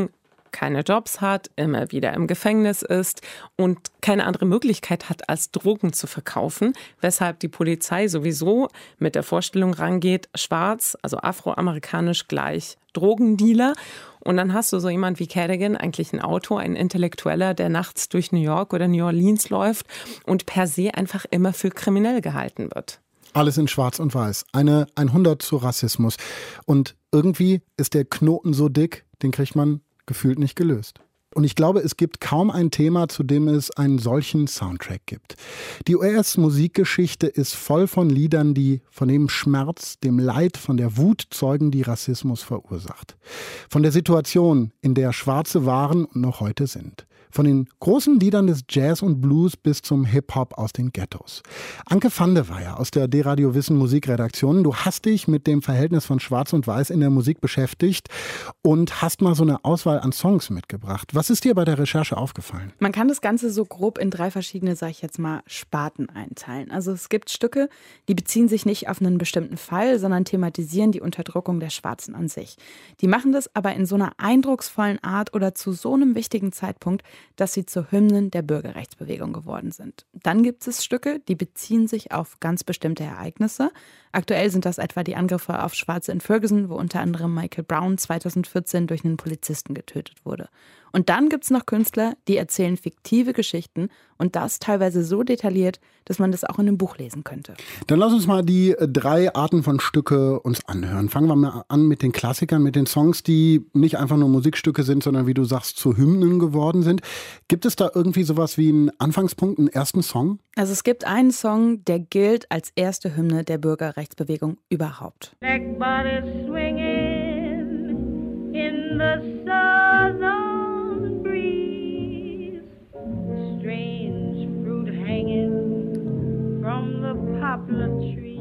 keine Jobs hat, immer wieder im Gefängnis ist und keine andere Möglichkeit hat, als Drogen zu verkaufen, weshalb die Polizei sowieso mit der Vorstellung rangeht, schwarz, also afroamerikanisch gleich Drogendealer. Und dann hast du so jemand wie Cadigan, eigentlich ein Autor, ein Intellektueller, der nachts durch New York oder New Orleans läuft und per se einfach immer für kriminell gehalten wird. Alles in Schwarz und Weiß. Eine hundert zu Rassismus. Und irgendwie ist der Knoten so dick, den kriegt man gefühlt nicht gelöst. Und ich glaube, es gibt kaum ein Thema, zu dem es einen solchen Soundtrack gibt. Die U S-Musikgeschichte ist voll von Liedern, die von dem Schmerz, dem Leid, von der Wut zeugen, die Rassismus verursacht. Von der Situation, in der Schwarze waren und noch heute sind. Von den großen Liedern des Jazz und Blues bis zum Hip-Hop aus den Ghettos. Anke van de Weyer aus der D-Radio Wissen Musikredaktion. Du hast dich mit dem Verhältnis von Schwarz und Weiß in der Musik beschäftigt und hast mal so eine Auswahl an Songs mitgebracht. Was ist dir bei der Recherche aufgefallen? Man kann das Ganze so grob in drei verschiedene, sag ich jetzt mal, Sparten einteilen. Also es gibt Stücke, die beziehen sich nicht auf einen bestimmten Fall, sondern thematisieren die Unterdrückung der Schwarzen an sich. Die machen das aber in so einer eindrucksvollen Art oder zu so einem wichtigen Zeitpunkt, dass sie zu Hymnen der Bürgerrechtsbewegung geworden sind. Dann gibt es Stücke, die beziehen sich auf ganz bestimmte Ereignisse. Aktuell sind das etwa die Angriffe auf Schwarze in Ferguson, wo unter anderem Michael Brown zweitausendvierzehn durch einen Polizisten getötet wurde. Und dann gibt es noch Künstler, die erzählen fiktive Geschichten und das teilweise so detailliert, dass man das auch in einem Buch lesen könnte. Dann lass uns mal die drei Arten von Stücke uns anhören. Fangen wir mal an mit den Klassikern, mit den Songs, die nicht einfach nur Musikstücke sind, sondern wie du sagst, zu Hymnen geworden sind. Gibt es da irgendwie sowas wie einen Anfangspunkt, einen ersten Song? Also es gibt einen Song, der gilt als erste Hymne der Bürgerrechtsbewegung überhaupt. Black bodies swinging in the southern breeze, strange fruit hanging from the poplar tree.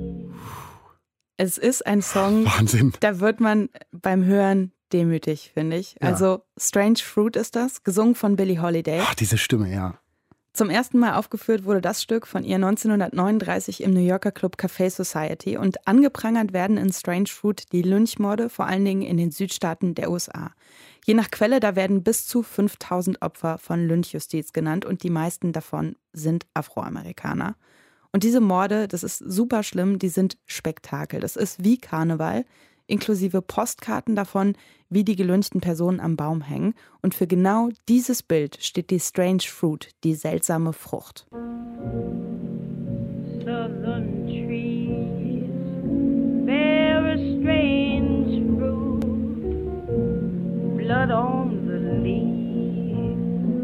Es ist ein Song, Wahnsinn. Da wird man beim Hören demütig, finde ich. Ja. Also Strange Fruit ist das, gesungen von Billie Holiday. Ach, diese Stimme, ja. Zum ersten Mal aufgeführt wurde das Stück von ihr neunzehnhundertneununddreißig im New Yorker Club Café Society und angeprangert werden in Strange Fruit die Lynchmorde, vor allen Dingen in den Südstaaten der U S A. Je nach Quelle, da werden bis zu fünftausend Opfer von Lynchjustiz genannt und die meisten davon sind Afroamerikaner. Und diese Morde, das ist super schlimm, die sind Spektakel. Das ist wie Karneval, inklusive Postkarten davon, wie die gelynchten Personen am Baum hängen. Und für genau dieses Bild steht die Strange Fruit, die seltsame Frucht. Southern trees bear a strange fruit, blood on the leaves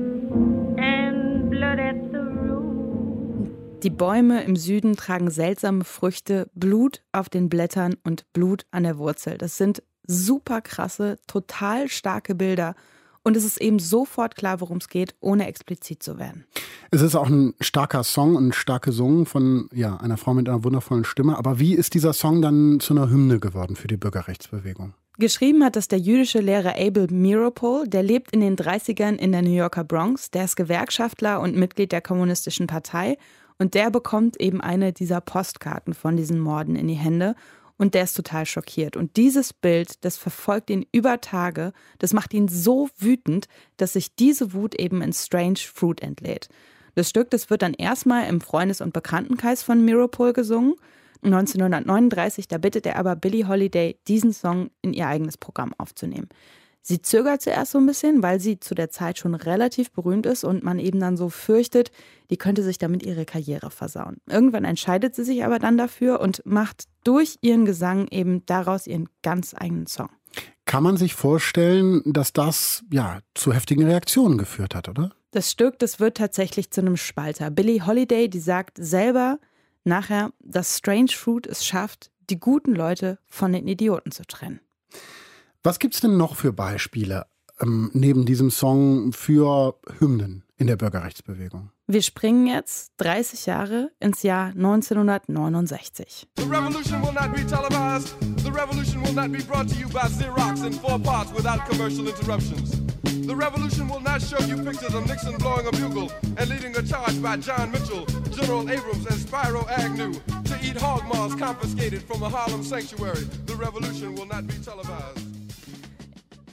and blood at the root. Die Bäume im Süden tragen seltsame Früchte, Blut auf den Blättern und Blut an der Wurzel. Das sind super krasse, total starke Bilder. Und es ist eben sofort klar, worum es geht, ohne explizit zu werden. Es ist auch ein starker Song und stark gesungen von ja, einer Frau mit einer wundervollen Stimme. Aber wie ist dieser Song dann zu einer Hymne geworden für die Bürgerrechtsbewegung? Geschrieben hat das der jüdische Lehrer Abel Meeropol. Der lebt in den dreißigern in der New Yorker Bronx. Der ist Gewerkschaftler und Mitglied der Kommunistischen Partei. Und der bekommt eben eine dieser Postkarten von diesen Morden in die Hände. Und der ist total schockiert. Und dieses Bild, das verfolgt ihn über Tage. Das macht ihn so wütend, dass sich diese Wut eben in Strange Fruit entlädt. Das Stück, das wird dann erstmal im Freundes- und Bekanntenkreis von Meeropol gesungen. neunzehnhundertneununddreißig, da bittet er aber Billie Holiday, diesen Song in ihr eigenes Programm aufzunehmen. Sie zögert zuerst so ein bisschen, weil sie zu der Zeit schon relativ berühmt ist und man eben dann so fürchtet, die könnte sich damit ihre Karriere versauen. Irgendwann entscheidet sie sich aber dann dafür und macht durch ihren Gesang eben daraus ihren ganz eigenen Song. Kann man sich vorstellen, dass das ja zu heftigen Reaktionen geführt hat, oder? Das Stück, das wird tatsächlich zu einem Spalter. Billie Holiday, die sagt selber nachher, dass Strange Fruit es schafft, die guten Leute von den Idioten zu trennen. Was gibt's denn noch für Beispiele ähm, neben diesem Song für Hymnen in der Bürgerrechtsbewegung? Wir springen jetzt dreißig Jahre ins Jahr neunzehnhundertneunundsechzig. The revolution will not be televised. The revolution will not be brought to you by Xerox in four parts without commercial interruptions. The revolution will not show you pictures of Nixon blowing a bugle and leading a charge by John Mitchell, General Abrams, and Spyro Agnew to eat hog maws confiscated from a Harlem sanctuary. The revolution will not be televised.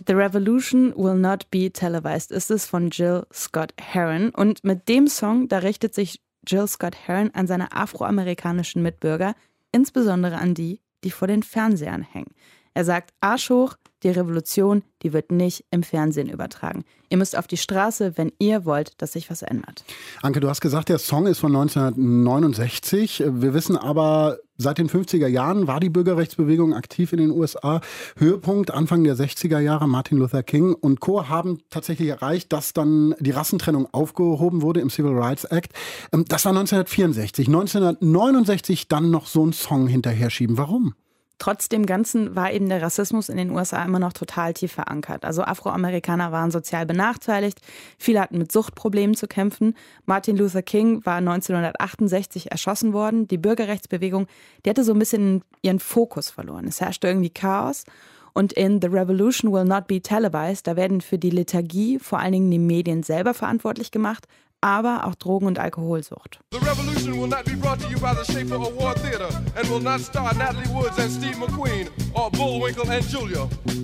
The Revolution Will Not Be Televised ist es von Jill Scott Heron. Und mit dem Song, da richtet sich Jill Scott Heron an seine afroamerikanischen Mitbürger, insbesondere an die, die vor den Fernsehern hängen. Er sagt, Arsch hoch, die Revolution, die wird nicht im Fernsehen übertragen. Ihr müsst auf die Straße, wenn ihr wollt, dass sich was ändert. Anke, du hast gesagt, der Song ist von neunzehnhundertneunundsechzig. Wir wissen aber, seit den fünfziger Jahren war die Bürgerrechtsbewegung aktiv in den U S A. Höhepunkt Anfang der sechziger Jahre, Martin Luther King und Co. haben tatsächlich erreicht, dass dann die Rassentrennung aufgehoben wurde im Civil Rights Act. Das war neunzehnhundertvierundsechzig. neunzehnhundertneunundsechzig dann noch so einen Song hinterher schieben. Warum? Trotz dem Ganzen war eben der Rassismus in den U S A immer noch total tief verankert. Also Afroamerikaner waren sozial benachteiligt, viele hatten mit Suchtproblemen zu kämpfen. Martin Luther King war neunzehnhundertachtundsechzig erschossen worden. Die Bürgerrechtsbewegung, die hatte so ein bisschen ihren Fokus verloren. Es herrschte irgendwie Chaos. Und in The Revolution Will Not Be Televised, da werden für die Lethargie vor allen Dingen die Medien selber verantwortlich gemacht, aber auch Drogen- und Alkoholsucht. The revolution will not be brought to you by the Schaefer Award Theater and will not star Natalie Woods and Steve McQueen or Bullwinkle and Julia.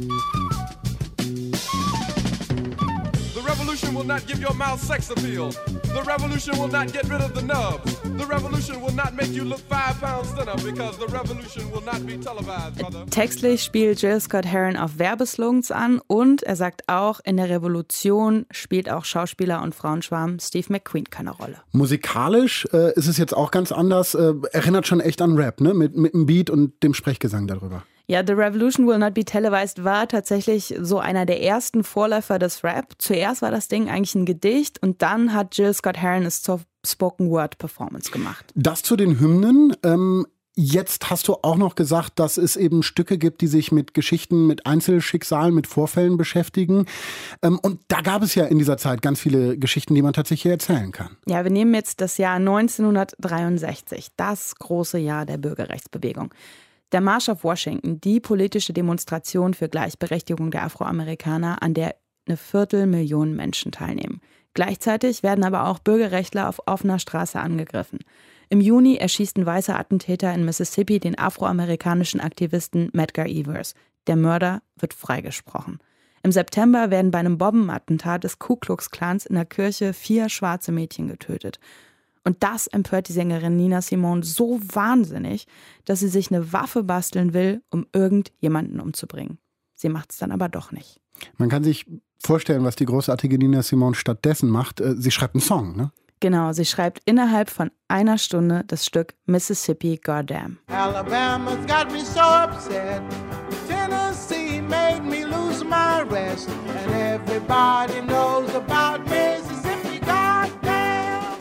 The revolution will not give your mouth sex appeal. The revolution will not get rid of the nubs. The revolution will not make you look five pounds thinner because the revolution will not be televised, brother. Textlich spielt Jill Scott Heron auf Werbeslogans an und er sagt auch, in der Revolution spielt auch Schauspieler und Frauenschwarm Steve McQueen keine Rolle. Musikalisch äh, ist es jetzt auch ganz anders. Äh, erinnert schon echt an Rap, ne? Mit, mit dem Beat und dem Sprechgesang darüber. Ja, The Revolution Will Not Be Televised war tatsächlich so einer der ersten Vorläufer des Rap. Zuerst war das Ding eigentlich ein Gedicht und dann hat Jill Scott Heron es zur Spoken-Word-Performance gemacht. Das zu den Hymnen. Ähm, jetzt hast du auch noch gesagt, dass es eben Stücke gibt, die sich mit Geschichten, mit Einzelschicksalen, mit Vorfällen beschäftigen. Ähm, und da gab es ja in dieser Zeit ganz viele Geschichten, die man tatsächlich erzählen kann. Ja, wir nehmen jetzt das Jahr neunzehnhundertdreiundsechzig, das große Jahr der Bürgerrechtsbewegung. Der Marsch auf Washington, die politische Demonstration für Gleichberechtigung der Afroamerikaner, an der eine Viertelmillion Menschen teilnehmen. Gleichzeitig werden aber auch Bürgerrechtler auf offener Straße angegriffen. Im Juni erschießt ein weißer Attentäter in Mississippi den afroamerikanischen Aktivisten Medgar Evers. Der Mörder wird freigesprochen. Im September werden bei einem Bombenattentat des Ku Klux Klans in der Kirche vier schwarze Mädchen getötet. Und das empört die Sängerin Nina Simone so wahnsinnig, dass sie sich eine Waffe basteln will, um irgendjemanden umzubringen. Sie macht es dann aber doch nicht. Man kann sich vorstellen, was die großartige Nina Simone stattdessen macht. Sie schreibt einen Song, ne? Genau, sie schreibt innerhalb von einer Stunde das Stück Mississippi Goddamn. Alabama's got me so upset. Tennessee made me lose my rest. And everybody knows about Mississippi Goddamn.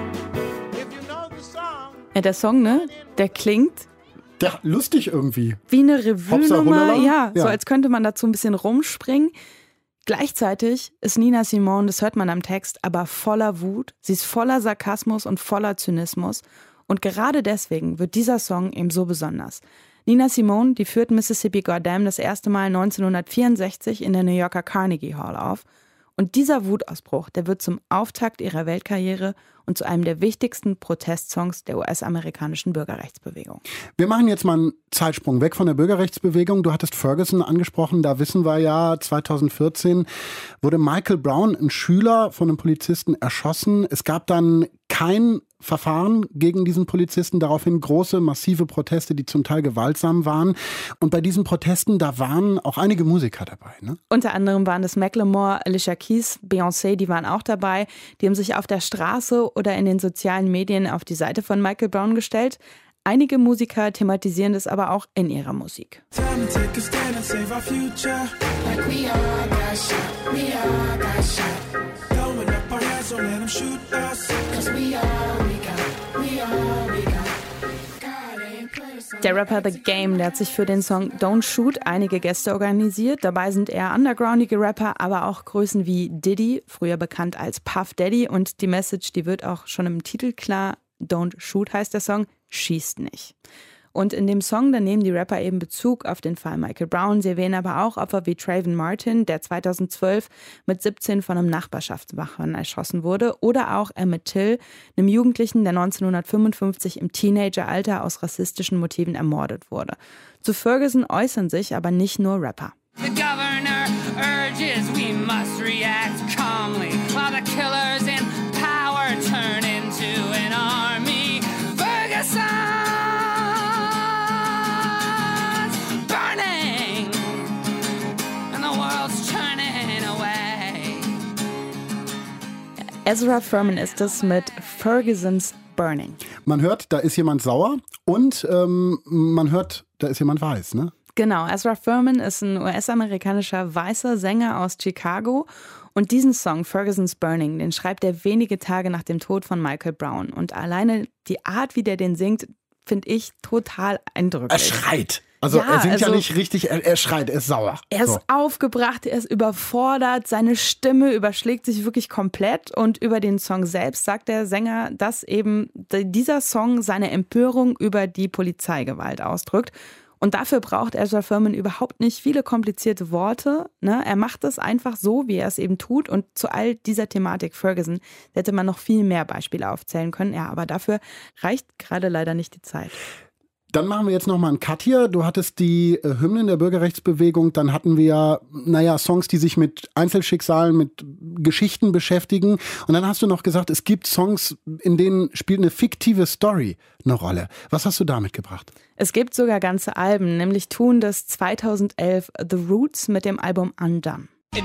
If you know the song. Ja, der Song, ne? Der klingt ja, lustig irgendwie. Wie eine Revue-Nummer. Ja, ja, so als könnte man dazu ein bisschen rumspringen. Gleichzeitig ist Nina Simone, das hört man am Text, aber voller Wut. Sie ist voller Sarkasmus und voller Zynismus. Und gerade deswegen wird dieser Song eben so besonders. Nina Simone, die führt Mississippi Goddamn das erste Mal neunzehnhundertvierundsechzig in der New Yorker Carnegie Hall auf. Und dieser Wutausbruch, der wird zum Auftakt ihrer Weltkarriere und zu einem der wichtigsten Protestsongs der U S-amerikanischen Bürgerrechtsbewegung. Wir machen jetzt mal einen Zeitsprung weg von der Bürgerrechtsbewegung. Du hattest Ferguson angesprochen, da wissen wir ja, zweitausendvierzehn wurde Michael Brown, ein Schüler, von einem Polizisten erschossen. Es gab dann kein Verfahren gegen diesen Polizisten, daraufhin große, massive Proteste, die zum Teil gewaltsam waren. Und bei diesen Protesten, da waren auch einige Musiker dabei, ne? Unter anderem waren das Macklemore, Alicia Keys, Beyoncé, die waren auch dabei. Die haben sich auf der Straße oder in den sozialen Medien auf die Seite von Michael Brown gestellt. Einige Musiker thematisieren das aber auch in ihrer Musik. Der Rapper The Game, der hat sich für den Song Don't Shoot einige Gäste organisiert. Dabei sind eher undergroundige Rapper, aber auch Größen wie Diddy, früher bekannt als Puff Daddy. Und die Message, die wird auch schon im Titel klar. Don't Shoot heißt der Song, schießt nicht. Und in dem Song, da nehmen die Rapper eben Bezug auf den Fall Michael Brown. Sie erwähnen aber auch Opfer wie Trayvon Martin, der zweitausendzwölf mit siebzehn von einem Nachbarschaftswachmann erschossen wurde. Oder auch Emmett Till, einem Jugendlichen, der neunzehnhundertfünfundfünfzig im Teenageralter aus rassistischen Motiven ermordet wurde. Zu Ferguson äußern sich aber nicht nur Rapper. The governor Ezra Furman ist es mit Ferguson's Burning. Man hört, da ist jemand sauer und ähm, man hört, da ist jemand weiß, ne? Genau, Ezra Furman ist ein U S-amerikanischer weißer Sänger aus Chicago. Und diesen Song, Ferguson's Burning, den schreibt er wenige Tage nach dem Tod von Michael Brown. Und alleine die Art, wie der den singt, finde ich total eindrücklich. Er schreit. Also ja, er singt also, ja nicht richtig, er, er schreit, er ist sauer. Er ist so. aufgebracht, er ist überfordert, seine Stimme überschlägt sich wirklich komplett. Und über den Song selbst sagt der Sänger, dass eben dieser Song seine Empörung über die Polizeigewalt ausdrückt. Und dafür braucht Ezra Furman überhaupt nicht viele komplizierte Worte. Ne? Er macht es einfach so, wie er es eben tut. Und zu all dieser Thematik Ferguson hätte man noch viel mehr Beispiele aufzählen können. Ja, aber dafür reicht gerade leider nicht die Zeit. Dann machen wir jetzt nochmal einen Cut hier. Du hattest die äh, Hymnen der Bürgerrechtsbewegung, dann hatten wir, naja, Songs, die sich mit Einzelschicksalen, mit Geschichten beschäftigen. Und dann hast du noch gesagt, es gibt Songs, in denen spielt eine fiktive Story eine Rolle. Was hast du da mitgebracht? Es gibt sogar ganze Alben, nämlich tun das zweitausendelf The Roots mit dem Album Undone.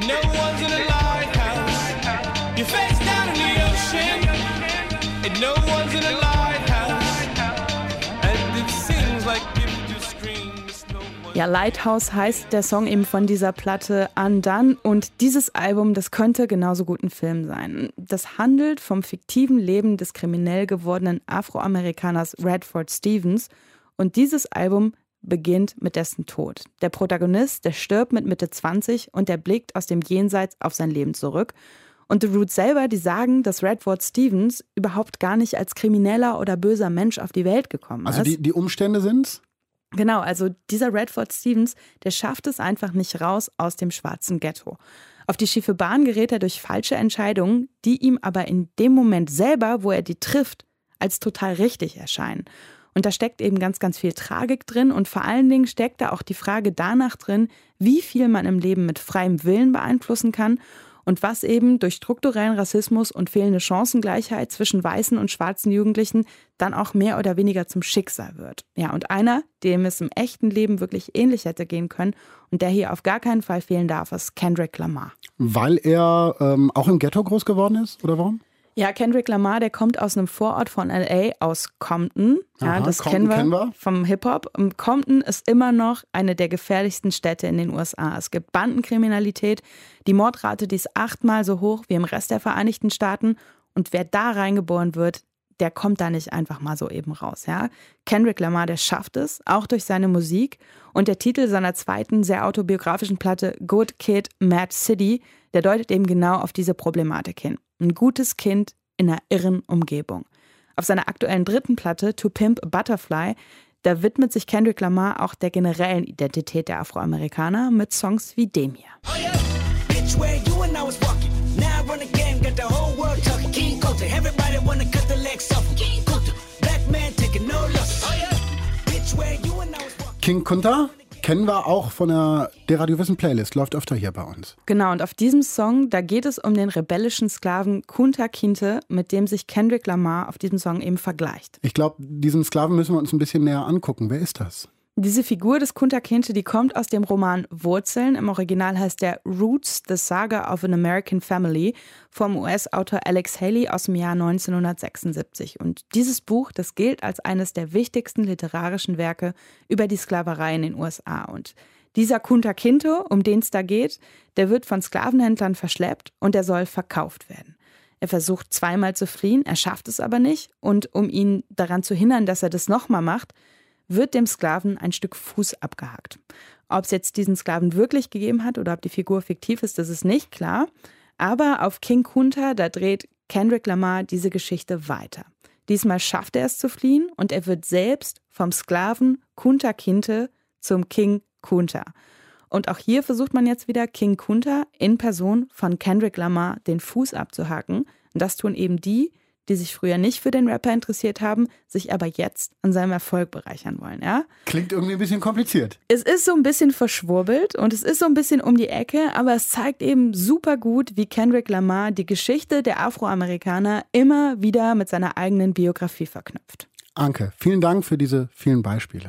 Ja, Lighthouse heißt der Song eben von dieser Platte Undone und dieses Album, das könnte genauso gut ein Film sein. Das handelt vom fiktiven Leben des kriminell gewordenen Afroamerikaners Radford Stevens und dieses Album beginnt mit dessen Tod. Der Protagonist, der stirbt mit Mitte zwanzig und der blickt aus dem Jenseits auf sein Leben zurück. Und The Roots selber, die sagen, dass Radford Stevens überhaupt gar nicht als krimineller oder böser Mensch auf die Welt gekommen ist. Also die, die Umstände sind's? Genau, also dieser Radford Stevens, der schafft es einfach nicht raus aus dem schwarzen Ghetto. Auf die schiefe Bahn gerät er durch falsche Entscheidungen, die ihm aber in dem Moment selber, wo er die trifft, als total richtig erscheinen. Und da steckt eben ganz, ganz viel Tragik drin und vor allen Dingen steckt da auch die Frage danach drin, wie viel man im Leben mit freiem Willen beeinflussen kann und was eben durch strukturellen Rassismus und fehlende Chancengleichheit zwischen weißen und schwarzen Jugendlichen dann auch mehr oder weniger zum Schicksal wird. Ja, und einer, dem es im echten Leben wirklich ähnlich hätte gehen können und der hier auf gar keinen Fall fehlen darf, ist Kendrick Lamar. Weil er ähm, auch im Ghetto groß geworden ist, oder warum? Ja, Kendrick Lamar, der kommt aus einem Vorort von L A, aus Compton. Ja, Aha, das Compton kennen wir, kennen wir vom Hip-Hop. Und Compton ist immer noch eine der gefährlichsten Städte in den U S A. Es gibt Bandenkriminalität. Die Mordrate, die ist achtmal so hoch wie im Rest der Vereinigten Staaten. Und wer da reingeboren wird, der kommt da nicht einfach mal so eben raus. Ja? Kendrick Lamar, der schafft es, auch durch seine Musik. Und der Titel seiner zweiten, sehr autobiografischen Platte Good Kid, Mad City, der deutet eben genau auf diese Problematik hin. Ein gutes Kind in einer irren Umgebung. Auf seiner aktuellen dritten Platte, To Pimp a Butterfly, da widmet sich Kendrick Lamar auch der generellen Identität der Afroamerikaner mit Songs wie dem hier. Oh yeah. Bitch, where you and I was walking. Now I run a game, got the whole world talking. King Kunta, everybody wanna cut the legs off. King Kunta, black man taking no losses. Oh yeah. Bitch, where you and I was walking. King Kunta kennen wir auch von der, der Radio Wissen Playlist, läuft öfter hier bei uns. Genau, und auf diesem Song, da geht es um den rebellischen Sklaven Kunta Kinte, mit dem sich Kendrick Lamar auf diesem Song eben vergleicht. Ich glaube, diesen Sklaven müssen wir uns ein bisschen näher angucken. Wer ist das? Diese Figur des Kunta Kinte, die kommt aus dem Roman Wurzeln. Im Original heißt der Roots, The Saga of an American Family vom U S-Autor Alex Haley aus dem Jahr neunzehnhundertsechsundsiebzig. Und dieses Buch, das gilt als eines der wichtigsten literarischen Werke über die Sklaverei in den U S A. Und dieser Kunta Kinte, um den es da geht, der wird von Sklavenhändlern verschleppt und er soll verkauft werden. Er versucht zweimal zu fliehen, er schafft es aber nicht. Und um ihn daran zu hindern, dass er das nochmal macht, wird dem Sklaven ein Stück Fuß abgehackt. Ob es jetzt diesen Sklaven wirklich gegeben hat oder ob die Figur fiktiv ist, das ist nicht klar. Aber auf King Kunta, da dreht Kendrick Lamar diese Geschichte weiter. Diesmal schafft er es zu fliehen und er wird selbst vom Sklaven Kunta Kinte zum King Kunta. Und auch hier versucht man jetzt wieder King Kunta in Person von Kendrick Lamar den Fuß abzuhacken. Und das tun eben die, die sich früher nicht für den Rapper interessiert haben, sich aber jetzt an seinem Erfolg bereichern wollen. Ja? Klingt irgendwie ein bisschen kompliziert. Es ist so ein bisschen verschwurbelt und es ist so ein bisschen um die Ecke, aber es zeigt eben super gut, wie Kendrick Lamar die Geschichte der Afroamerikaner immer wieder mit seiner eigenen Biografie verknüpft. Anke, vielen Dank für diese vielen Beispiele.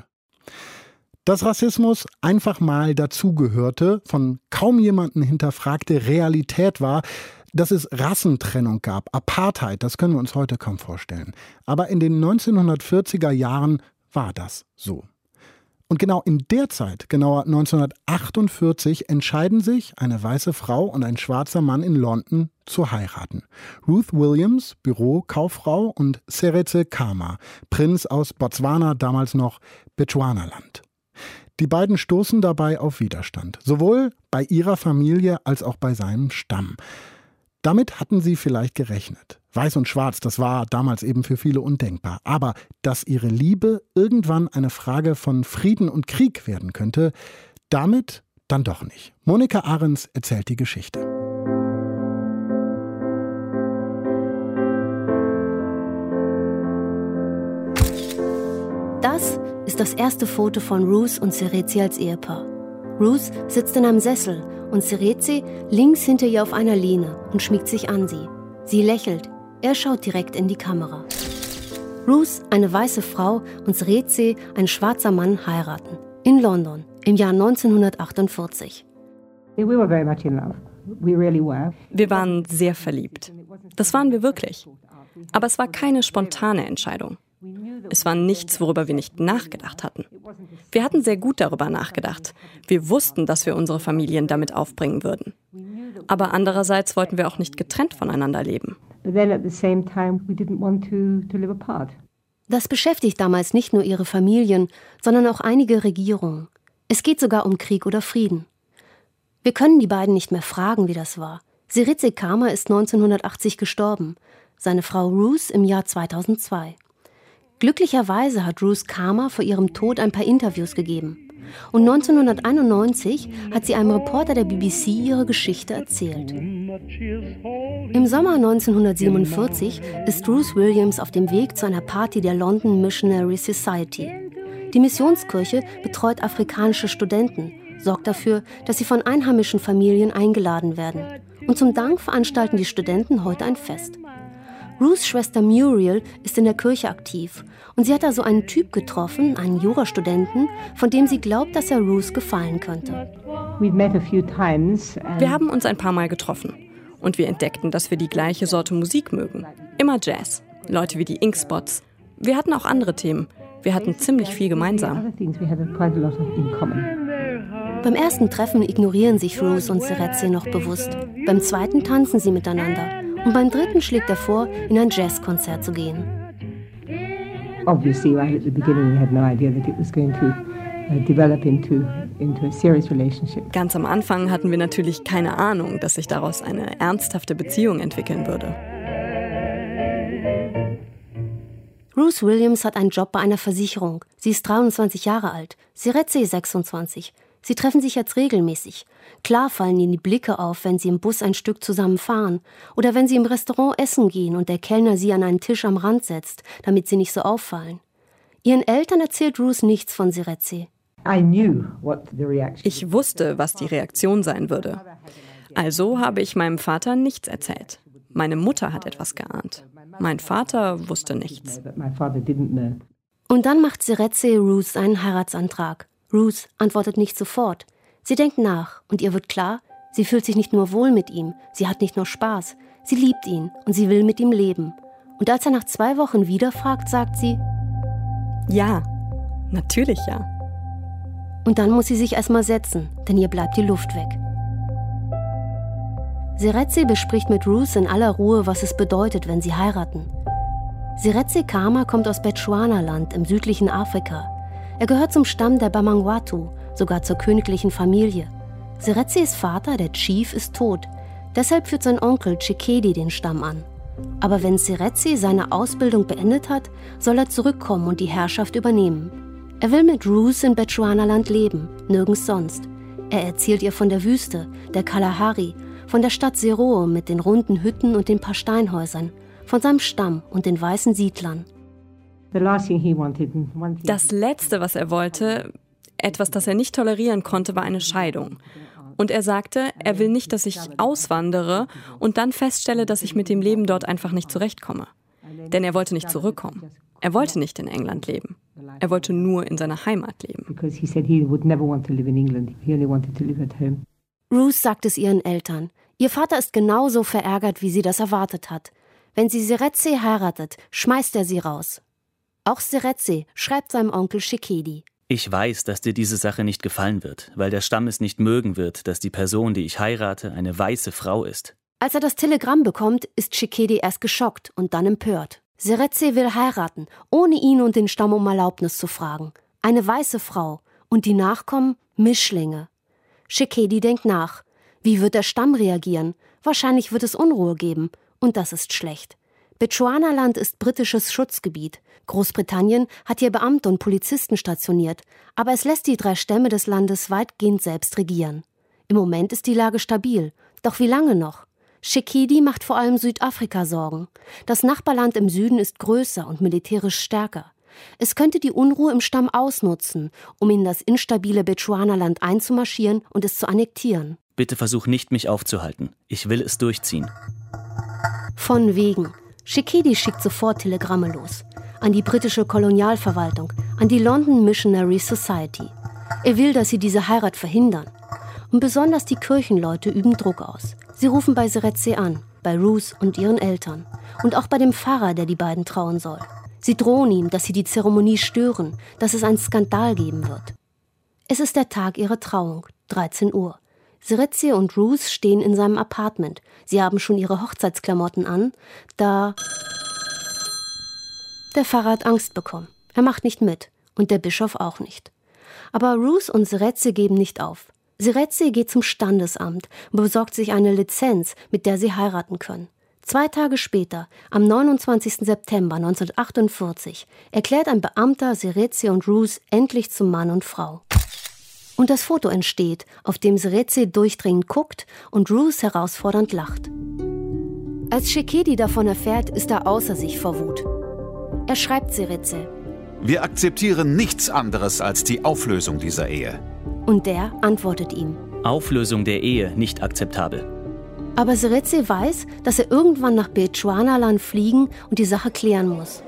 Dass Rassismus einfach mal dazugehörte, von kaum jemandem hinterfragte Realität war, Dass es Rassentrennung gab, Apartheid, das können wir uns heute kaum vorstellen. Aber in den neunzehnhundertvierziger Jahren war das so. Und genau in der Zeit, genauer neunzehnhundertachtundvierzig, entscheiden sich eine weiße Frau und ein schwarzer Mann in London zu heiraten. Ruth Williams, Bürokauffrau, und Seretse Khama, Prinz aus Botswana, damals noch Bechuanaland. Die beiden stoßen dabei auf Widerstand, sowohl bei ihrer Familie als auch bei seinem Stamm. Damit hatten sie vielleicht gerechnet. Weiß und Schwarz, das war damals eben für viele undenkbar. Aber dass ihre Liebe irgendwann eine Frage von Frieden und Krieg werden könnte, damit dann doch nicht. Monika Ahrens erzählt die Geschichte. Das ist das erste Foto von Ruth und Seretse als Ehepaar. Ruth sitzt in einem Sessel und Seretse links hinter ihr auf einer Lehne und schmiegt sich an sie. Sie lächelt. Er schaut direkt in die Kamera. Ruth, eine weiße Frau, und Seretse, ein schwarzer Mann, heiraten. In London im Jahr neunzehnhundertachtundvierzig. Wir waren sehr verliebt. Das waren wir wirklich. Aber es war keine spontane Entscheidung. Es war nichts, worüber wir nicht nachgedacht hatten. Wir hatten sehr gut darüber nachgedacht. Wir wussten, dass wir unsere Familien damit aufbringen würden. Aber andererseits wollten wir auch nicht getrennt voneinander leben. Das beschäftigt damals nicht nur ihre Familien, sondern auch einige Regierungen. Es geht sogar um Krieg oder Frieden. Wir können die beiden nicht mehr fragen, wie das war. Seretse Khama ist neunzehnhundertachtzig gestorben, seine Frau Ruth im Jahr zweitausendzwei. Glücklicherweise hat Ruth Khama vor ihrem Tod ein paar Interviews gegeben. Und neunzehnhunderteinundneunzig hat sie einem Reporter der B B C ihre Geschichte erzählt. Im Sommer neunzehnhundertsiebenundvierzig ist Ruth Williams auf dem Weg zu einer Party der London Missionary Society. Die Missionskirche betreut afrikanische Studenten, sorgt dafür, dass sie von einheimischen Familien eingeladen werden. Und zum Dank veranstalten die Studenten heute ein Fest. Ruths Schwester Muriel ist in der Kirche aktiv und sie hat da so einen Typ getroffen, einen Jurastudenten, von dem sie glaubt, dass er Ruth gefallen könnte. Wir haben uns ein paar Mal getroffen und wir entdeckten, dass wir die gleiche Sorte Musik mögen. Immer Jazz, Leute wie die Ink Spots. Wir hatten auch andere Themen. Wir hatten ziemlich viel gemeinsam. Beim ersten Treffen ignorieren sich Ruth und Seretse noch bewusst. Beim zweiten tanzen sie miteinander. Und beim dritten schlägt er vor, in ein Jazzkonzert zu gehen. Obviously, right at the beginning, we had no idea that it was going to uh, develop into into a serious relationship. Ganz am Anfang hatten wir natürlich keine Ahnung, dass sich daraus eine ernsthafte Beziehung entwickeln würde. Ruth Williams hat einen Job bei einer Versicherung. Sie ist dreiundzwanzig Jahre alt. Seretse ist sechsundzwanzig. Sie treffen sich jetzt regelmäßig. Klar fallen ihnen die Blicke auf, wenn sie im Bus ein Stück zusammen fahren oder wenn sie im Restaurant essen gehen und der Kellner sie an einen Tisch am Rand setzt, damit sie nicht so auffallen. Ihren Eltern erzählt Ruth nichts von Seretse. Ich wusste, was die Reaktion sein würde. Also habe ich meinem Vater nichts erzählt. Meine Mutter hat etwas geahnt. Mein Vater wusste nichts. Und dann macht Seretse Ruth einen Heiratsantrag. Ruth antwortet nicht sofort. Sie denkt nach und ihr wird klar, sie fühlt sich nicht nur wohl mit ihm, sie hat nicht nur Spaß, sie liebt ihn und sie will mit ihm leben. Und als er nach zwei Wochen wieder fragt, sagt sie: Ja, natürlich ja. Und dann muss sie sich erstmal setzen, denn ihr bleibt die Luft weg. Seretse bespricht mit Ruth in aller Ruhe, was es bedeutet, wenn sie heiraten. Seretse Khama kommt aus Bechuanaland im südlichen Afrika. Er gehört zum Stamm der Bamangwatu, sogar zur königlichen Familie. Seretses Vater, der Chief, ist tot. Deshalb führt sein Onkel Chikedi den Stamm an. Aber wenn Seretse seine Ausbildung beendet hat, soll er zurückkommen und die Herrschaft übernehmen. Er will mit Ruth in Bechuanaland leben, nirgends sonst. Er erzählt ihr von der Wüste, der Kalahari, von der Stadt Seroe mit den runden Hütten und den paar Steinhäusern, von seinem Stamm und den weißen Siedlern. Das Letzte, was er wollte, etwas, das er nicht tolerieren konnte, war eine Scheidung. Und er sagte, er will nicht, dass ich auswandere und dann feststelle, dass ich mit dem Leben dort einfach nicht zurechtkomme. Denn er wollte nicht zurückkommen. Er wollte nicht in England leben. Er wollte nur in seiner Heimat leben. Ruth sagt es ihren Eltern. Ihr Vater ist genauso verärgert, wie sie das erwartet hat. Wenn sie Seretse heiratet, schmeißt er sie raus. Auch Seretse schreibt seinem Onkel Chekedi: Ich weiß, dass dir diese Sache nicht gefallen wird, weil der Stamm es nicht mögen wird, dass die Person, die ich heirate, eine weiße Frau ist. Als er das Telegramm bekommt, ist Chekedi erst geschockt und dann empört. Seretse will heiraten, ohne ihn und den Stamm um Erlaubnis zu fragen. Eine weiße Frau. Und die Nachkommen? Mischlinge. Chekedi denkt nach. Wie wird der Stamm reagieren? Wahrscheinlich wird es Unruhe geben. Und das ist schlecht. Bechuanaland ist britisches Schutzgebiet. Großbritannien hat hier Beamte und Polizisten stationiert. Aber es lässt die drei Stämme des Landes weitgehend selbst regieren. Im Moment ist die Lage stabil. Doch wie lange noch? Chekedi macht vor allem Südafrika Sorgen. Das Nachbarland im Süden ist größer und militärisch stärker. Es könnte die Unruhe im Stamm ausnutzen, um in das instabile Bechuanaland einzumarschieren und es zu annektieren. Bitte versuch nicht, mich aufzuhalten. Ich will es durchziehen. Von wegen. Chekedi schickt sofort Telegramme los. An die britische Kolonialverwaltung, an die London Missionary Society. Er will, dass sie diese Heirat verhindern. Und besonders die Kirchenleute üben Druck aus. Sie rufen bei Seretse an, bei Ruth und ihren Eltern. Und auch bei dem Pfarrer, der die beiden trauen soll. Sie drohen ihm, dass sie die Zeremonie stören, dass es einen Skandal geben wird. Es ist der Tag ihrer Trauung, dreizehn Uhr. Seretse und Ruth stehen in seinem Apartment. Sie haben schon ihre Hochzeitsklamotten an, da... Der Pfarrer hat Angst bekommen. Er macht nicht mit. Und der Bischof auch nicht. Aber Ruth und Seretse geben nicht auf. Seretse geht zum Standesamt und besorgt sich eine Lizenz, mit der sie heiraten können. Zwei Tage später, am neunundzwanzigsten September neunzehnhundertachtundvierzig, erklärt ein Beamter Seretse und Ruth endlich zum Mann und Frau. Und das Foto entsteht, auf dem Seretse durchdringend guckt und Ruth herausfordernd lacht. Als Chekedi davon erfährt, ist er außer sich vor Wut. Er schreibt Seretse: Wir akzeptieren nichts anderes als die Auflösung dieser Ehe. Und der antwortet ihm: Auflösung der Ehe nicht akzeptabel. Aber Seretse weiß, dass er irgendwann nach Bechuanaland fliegen und die Sache klären muss.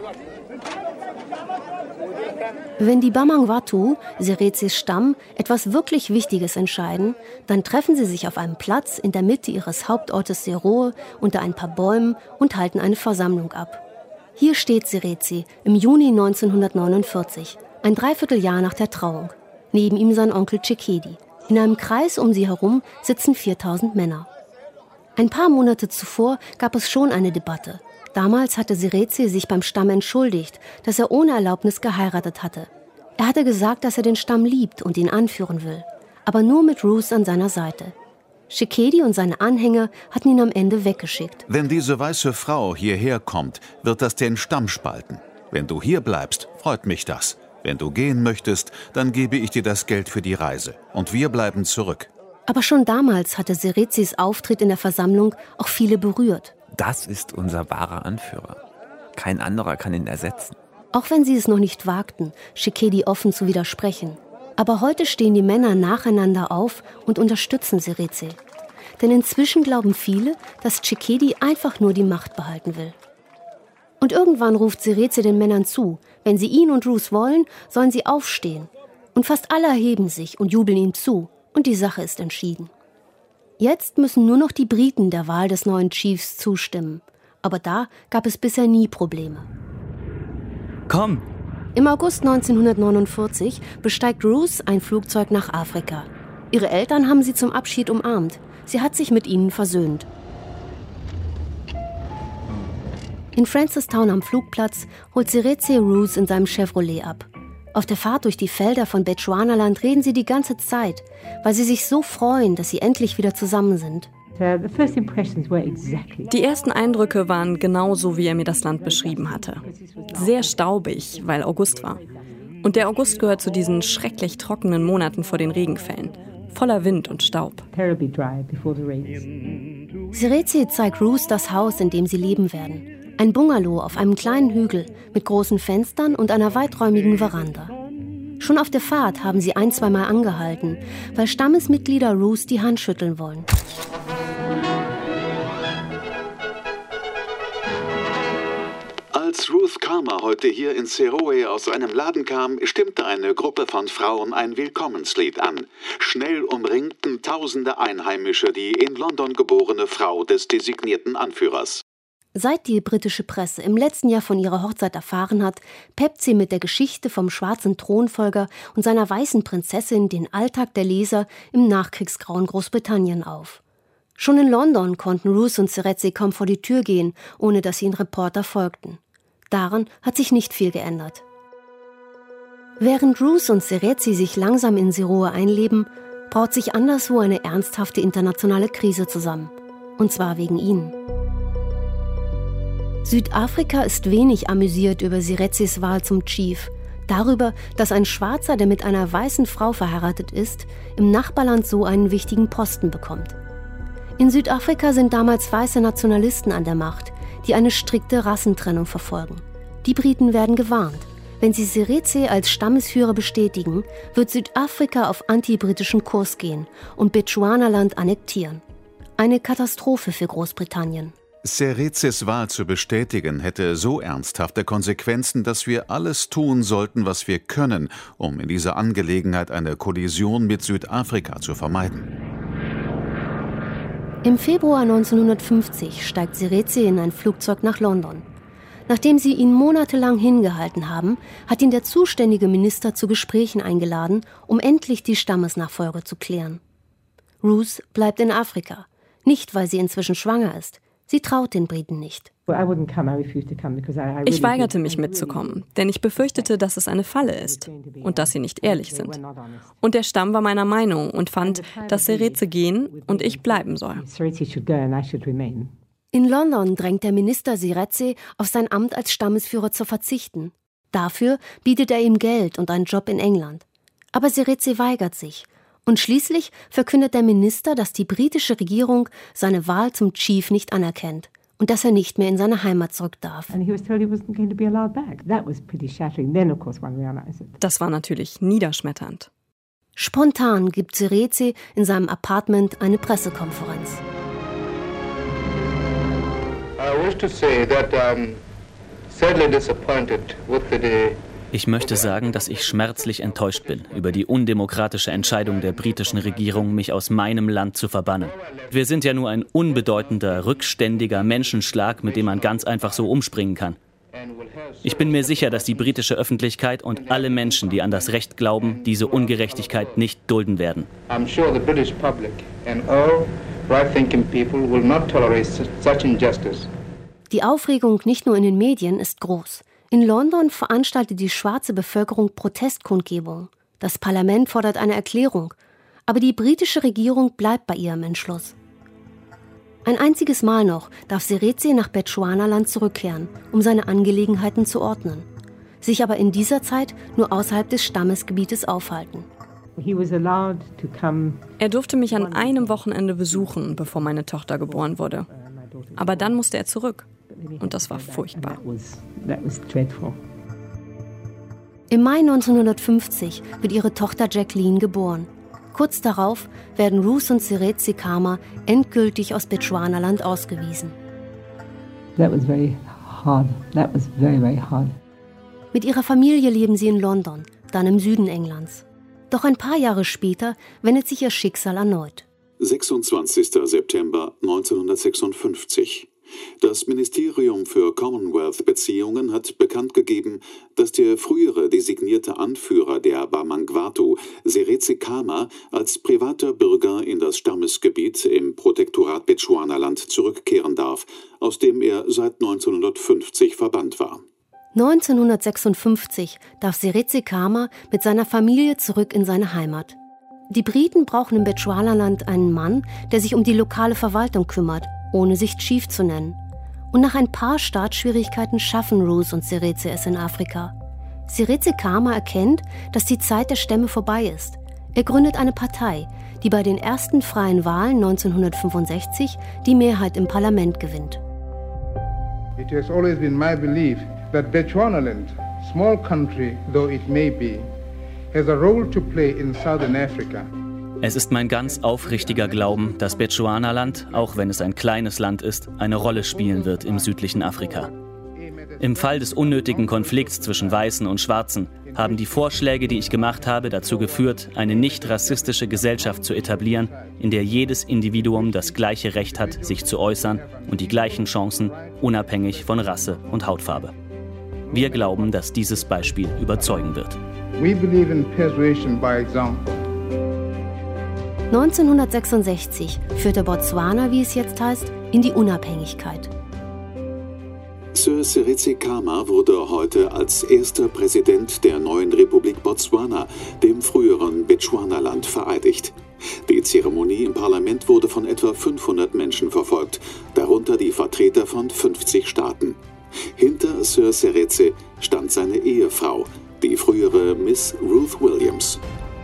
Wenn die Bamangwatu, Seretzes Stamm, etwas wirklich Wichtiges entscheiden, dann treffen sie sich auf einem Platz in der Mitte ihres Hauptortes Seroe unter ein paar Bäumen und halten eine Versammlung ab. Hier steht Seretse im Juni neunzehnhundertneunundvierzig, ein Dreivierteljahr nach der Trauung. Neben ihm sein Onkel Chekedi. In einem Kreis um sie herum sitzen viertausend Männer. Ein paar Monate zuvor gab es schon eine Debatte. Damals hatte Seretse sich beim Stamm entschuldigt, dass er ohne Erlaubnis geheiratet hatte. Er hatte gesagt, dass er den Stamm liebt und ihn anführen will. Aber nur mit Ruth an seiner Seite. Chekedi und seine Anhänger hatten ihn am Ende weggeschickt. Wenn diese weiße Frau hierher kommt, wird das den Stamm spalten. Wenn du hier bleibst, freut mich das. Wenn du gehen möchtest, dann gebe ich dir das Geld für die Reise. Und wir bleiben zurück. Aber schon damals hatte Serezes Auftritt in der Versammlung auch viele berührt. Das ist unser wahrer Anführer. Kein anderer kann ihn ersetzen. Auch wenn sie es noch nicht wagten, Chekedi offen zu widersprechen. Aber heute stehen die Männer nacheinander auf und unterstützen Seretse. Denn inzwischen glauben viele, dass Chekedi einfach nur die Macht behalten will. Und irgendwann ruft Seretse den Männern zu, wenn sie ihn und Ruth wollen, sollen sie aufstehen. Und fast alle erheben sich und jubeln ihm zu. Und die Sache ist entschieden. Jetzt müssen nur noch die Briten der Wahl des neuen Chiefs zustimmen. Aber da gab es bisher nie Probleme. Komm! Im August neunzehnhundertneunundvierzig besteigt Ruth ein Flugzeug nach Afrika. Ihre Eltern haben sie zum Abschied umarmt. Sie hat sich mit ihnen versöhnt. In Francistown am Flugplatz holt Seretse Ruth in seinem Chevrolet ab. Auf der Fahrt durch die Felder von Bechuanaland reden sie die ganze Zeit, weil sie sich so freuen, dass sie endlich wieder zusammen sind. Die ersten Eindrücke waren genauso, wie er mir das Land beschrieben hatte. Sehr staubig, weil August war. Und der August gehört zu diesen schrecklich trockenen Monaten vor den Regenfällen. Voller Wind und Staub. Seretse zeigt Ruth das Haus, in dem sie leben werden. Ein Bungalow auf einem kleinen Hügel mit großen Fenstern und einer weiträumigen Veranda. Schon auf der Fahrt haben sie ein-, zweimal angehalten, weil Stammesmitglieder Ruth die Hand schütteln wollen. Als Als Ruth Kama heute hier in Serowe aus einem Laden kam, stimmte eine Gruppe von Frauen ein Willkommenslied an. Schnell umringten tausende Einheimische die in London geborene Frau des designierten Anführers. Seit die britische Presse im letzten Jahr von ihrer Hochzeit erfahren hat, peppt sie mit der Geschichte vom schwarzen Thronfolger und seiner weißen Prinzessin den Alltag der Leser im nachkriegsgrauen Großbritannien auf. Schon in London konnten Ruth und Seretse kaum vor die Tür gehen, ohne dass ihnen Reporter folgten. Daran hat sich nicht viel geändert. Während Ruth und Seretse sich langsam in Serowe einleben, braut sich anderswo eine ernsthafte internationale Krise zusammen. Und zwar wegen ihnen. Südafrika ist wenig amüsiert über Seretzes Wahl zum Chief. Darüber, dass ein Schwarzer, der mit einer weißen Frau verheiratet ist, im Nachbarland so einen wichtigen Posten bekommt. In Südafrika sind damals weiße Nationalisten an der Macht, die eine strikte Rassentrennung verfolgen. Die Briten werden gewarnt. Wenn sie Seretse als Stammesführer bestätigen, wird Südafrika auf antibritischen Kurs gehen und Bechuanaland annektieren. Eine Katastrophe für Großbritannien. Serezes Wahl zu bestätigen, hätte so ernsthafte Konsequenzen, dass wir alles tun sollten, was wir können, um in dieser Angelegenheit eine Kollision mit Südafrika zu vermeiden. Im Februar neunzehnhundertfünfzig steigt Seretse in ein Flugzeug nach London. Nachdem sie ihn monatelang hingehalten haben, hat ihn der zuständige Minister zu Gesprächen eingeladen, um endlich die Stammesnachfolge zu klären. Ruth bleibt in Afrika. Nicht, weil sie inzwischen schwanger ist. Sie traut den Briten nicht. Ich weigerte mich mitzukommen, denn ich befürchtete, dass es eine Falle ist und dass sie nicht ehrlich sind. Und der Stamm war meiner Meinung und fand, dass Seretse gehen und ich bleiben soll. In London drängt der Minister Seretse, auf sein Amt als Stammesführer zu verzichten. Dafür bietet er ihm Geld und einen Job in England. Aber Seretse weigert sich. Und schließlich verkündet der Minister, dass die britische Regierung seine Wahl zum Chief nicht anerkennt und dass er nicht mehr in seine Heimat zurück darf. Das war natürlich niederschmetternd. Spontan gibt Seretse in seinem Apartment eine Pressekonferenz. I wish to say that I'm sadly disappointed with the Ich möchte sagen, dass ich schmerzlich enttäuscht bin über die undemokratische Entscheidung der britischen Regierung, mich aus meinem Land zu verbannen. Wir sind ja nur ein unbedeutender, rückständiger Menschenschlag, mit dem man ganz einfach so umspringen kann. Ich bin mir sicher, dass die britische Öffentlichkeit und alle Menschen, die an das Recht glauben, diese Ungerechtigkeit nicht dulden werden. I'm sure the British public and all right-thinking people will not tolerate such injustice. Die Aufregung nicht nur in den Medien ist groß. In London veranstaltet die schwarze Bevölkerung Protestkundgebungen. Das Parlament fordert eine Erklärung. Aber die britische Regierung bleibt bei ihrem Entschluss. Ein einziges Mal noch darf Seretse nach Bechuanaland zurückkehren, um seine Angelegenheiten zu ordnen. Sich aber in dieser Zeit nur außerhalb des Stammesgebietes aufhalten. Er durfte mich an einem Wochenende besuchen, bevor meine Tochter geboren wurde. Aber dann musste er zurück. Und das war furchtbar. Im Mai neunzehnhundertfünfzig wird ihre Tochter Jacqueline geboren. Kurz darauf werden Ruth und Seretse Khama endgültig aus Bechuanaland ausgewiesen. That was very hard. That was very, very hard. Mit ihrer Familie leben sie in London, dann im Süden Englands. Doch ein paar Jahre später wendet sich ihr Schicksal erneut. sechsundzwanzigster September neunzehnhundertsechsundfünfzig. Das Ministerium für Commonwealth-Beziehungen hat bekannt gegeben, dass der frühere designierte Anführer der Bamangwato, Seretse Khama, als privater Bürger in das Stammesgebiet im Protektorat Bechuanaland zurückkehren darf, aus dem er seit neunzehnhundertfünfzig verbannt war. neunzehnhundertsechsundfünfzig darf Seretse Khama mit seiner Familie zurück in seine Heimat. Die Briten brauchen im Bechuanaland einen Mann, der sich um die lokale Verwaltung kümmert, ohne sich Chief zu nennen. Und nach ein paar Startschwierigkeiten schaffen Ruth und Seretse es in Afrika. Seretse Khama erkennt, dass die Zeit der Stämme vorbei ist. Er gründet eine Partei, die bei den ersten freien Wahlen neunzehnhundertfünfundsechzig die Mehrheit im Parlament gewinnt. It has always been my belief that Bechuanaland, small country though it may be, has a role to play in southern Africa. Es ist mein ganz aufrichtiger Glauben, dass Bechuanaland, auch wenn es ein kleines Land ist, eine Rolle spielen wird im südlichen Afrika. Im Fall des unnötigen Konflikts zwischen Weißen und Schwarzen haben die Vorschläge, die ich gemacht habe, dazu geführt, eine nicht rassistische Gesellschaft zu etablieren, in der jedes Individuum das gleiche Recht hat, sich zu äußern und die gleichen Chancen, unabhängig von Rasse und Hautfarbe. Wir glauben, dass dieses Beispiel überzeugen wird. We believe in persuasion by example. neunzehnhundertsechsundsechzig führte Botswana, wie es jetzt heißt, in die Unabhängigkeit. Sir Seretse Khama wurde heute als erster Präsident der neuen Republik Botswana, dem früheren Bechuanaland, vereidigt. Die Zeremonie im Parlament wurde von etwa fünfhundert Menschen verfolgt, darunter die Vertreter von fünfzig Staaten. Hinter Sir Seretse stand seine Ehefrau, die frühere Miss Ruth Williams.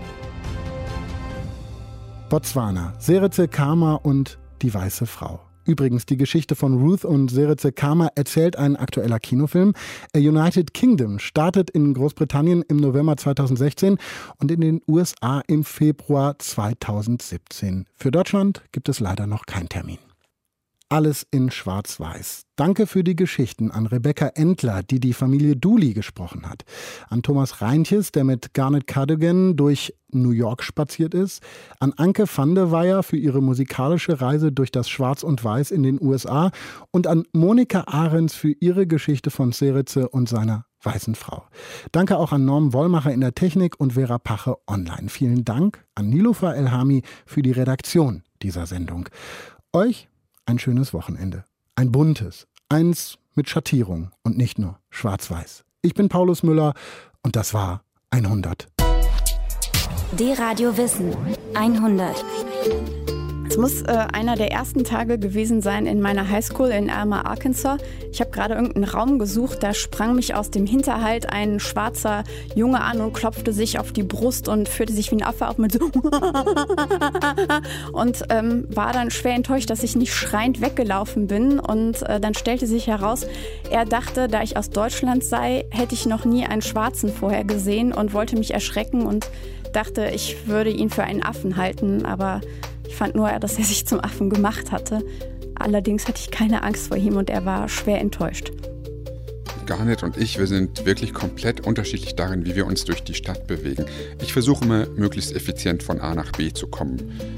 Botswana, Seretse Khama und die weiße Frau. Übrigens, die Geschichte von Ruth und Seretse Khama erzählt ein aktueller Kinofilm. A United Kingdom startet in Großbritannien im November zweitausendsechzehn und in den U S A im Februar zweitausendsiebzehn. Für Deutschland gibt es leider noch keinen Termin. Alles in Schwarz-Weiß. Danke für die Geschichten an Rebecca Endler, die die Familie Dooley gesprochen hat. An Thomas Reintjes, der mit Garnet Cardigan durch New York spaziert ist. An Anke van de Weyer für ihre musikalische Reise durch das Schwarz und Weiß in den U S A. Und an Monika Ahrens für ihre Geschichte von Seretse und seiner weißen Frau. Danke auch an Norm Wollmacher in der Technik und Vera Pache online. Vielen Dank an Niloufar Elhami für die Redaktion dieser Sendung. Euch ein schönes Wochenende. Ein buntes. Eins mit Schattierung und nicht nur schwarz-weiß. Ich bin Paulus Müller und das war hundert. D-Radio Wissen hundert. Es muss äh, einer der ersten Tage gewesen sein in meiner Highschool in Alma, Arkansas. Ich habe gerade irgendeinen Raum gesucht, da sprang mich aus dem Hinterhalt ein schwarzer Junge an und klopfte sich auf die Brust und führte sich wie ein Affe auf mit so und ähm, war dann schwer enttäuscht, dass ich nicht schreiend weggelaufen bin. Und äh, dann stellte sich heraus, er dachte, da ich aus Deutschland sei, hätte ich noch nie einen Schwarzen vorher gesehen und wollte mich erschrecken und dachte, ich würde ihn für einen Affen halten, aber ich fand nur, dass er sich zum Affen gemacht hatte. Allerdings hatte ich keine Angst vor ihm und er war schwer enttäuscht. Garnet und ich, wir sind wirklich komplett unterschiedlich darin, wie wir uns durch die Stadt bewegen. Ich versuche immer, möglichst effizient von A nach B zu kommen.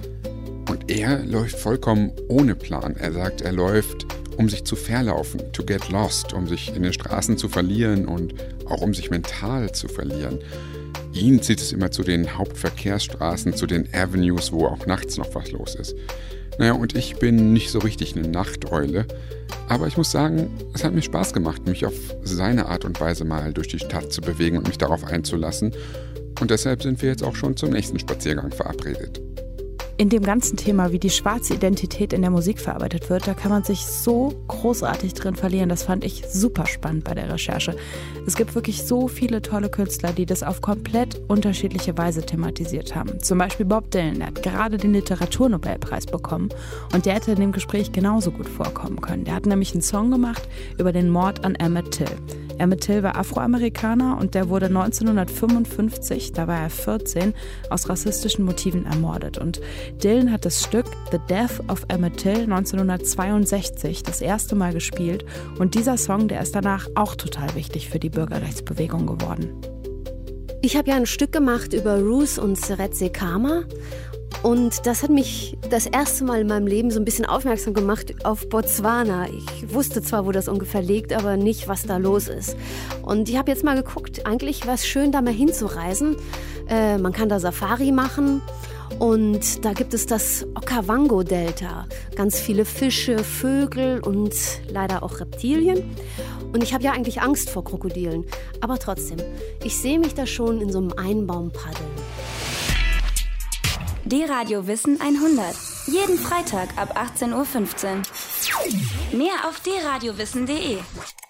Und er läuft vollkommen ohne Plan. Er sagt, er läuft, um sich zu verlaufen, to get lost, um sich in den Straßen zu verlieren und auch um sich mental zu verlieren. Ihn zieht es immer zu den Hauptverkehrsstraßen, zu den Avenues, wo auch nachts noch was los ist. Naja, und ich bin nicht so richtig eine Nachteule. Aber ich muss sagen, es hat mir Spaß gemacht, mich auf seine Art und Weise mal durch die Stadt zu bewegen und mich darauf einzulassen. Und deshalb sind wir jetzt auch schon zum nächsten Spaziergang verabredet. In dem ganzen Thema, wie die schwarze Identität in der Musik verarbeitet wird, da kann man sich so großartig drin verlieren. Das fand ich super spannend bei der Recherche. Es gibt wirklich so viele tolle Künstler, die das auf komplett unterschiedliche Weise thematisiert haben. Zum Beispiel Bob Dylan, der hat gerade den Literaturnobelpreis bekommen und der hätte in dem Gespräch genauso gut vorkommen können. Der hat nämlich einen Song gemacht über den Mord an Emmett Till. Emmett Till war Afroamerikaner und der wurde neunzehnhundertfünfundfünfzig, da war er vierzehn, aus rassistischen Motiven ermordet. Und Dylan hat das Stück The Death of Emmett Till neunzehnhundertzweiundsechzig das erste Mal gespielt und dieser Song, der ist danach auch total wichtig für die Bürgerrechtsbewegung geworden. Ich habe ja ein Stück gemacht über Ruth und Seretse Khama und das hat mich das erste Mal in meinem Leben so ein bisschen aufmerksam gemacht auf Botswana. Ich wusste zwar, wo das ungefähr liegt, aber nicht, was da los ist. Und ich habe jetzt mal geguckt, eigentlich wäre es schön, da mal hinzureisen. Äh, man kann da Safari machen. Und da gibt es das Okavango-Delta. Ganz viele Fische, Vögel und leider auch Reptilien. Und ich habe ja eigentlich Angst vor Krokodilen. Aber trotzdem, ich sehe mich da schon in so einem Einbaum paddeln. D-Radio Wissen hundert. Jeden Freitag ab achtzehn Uhr fünfzehn. Mehr auf d radio wissen punkt de.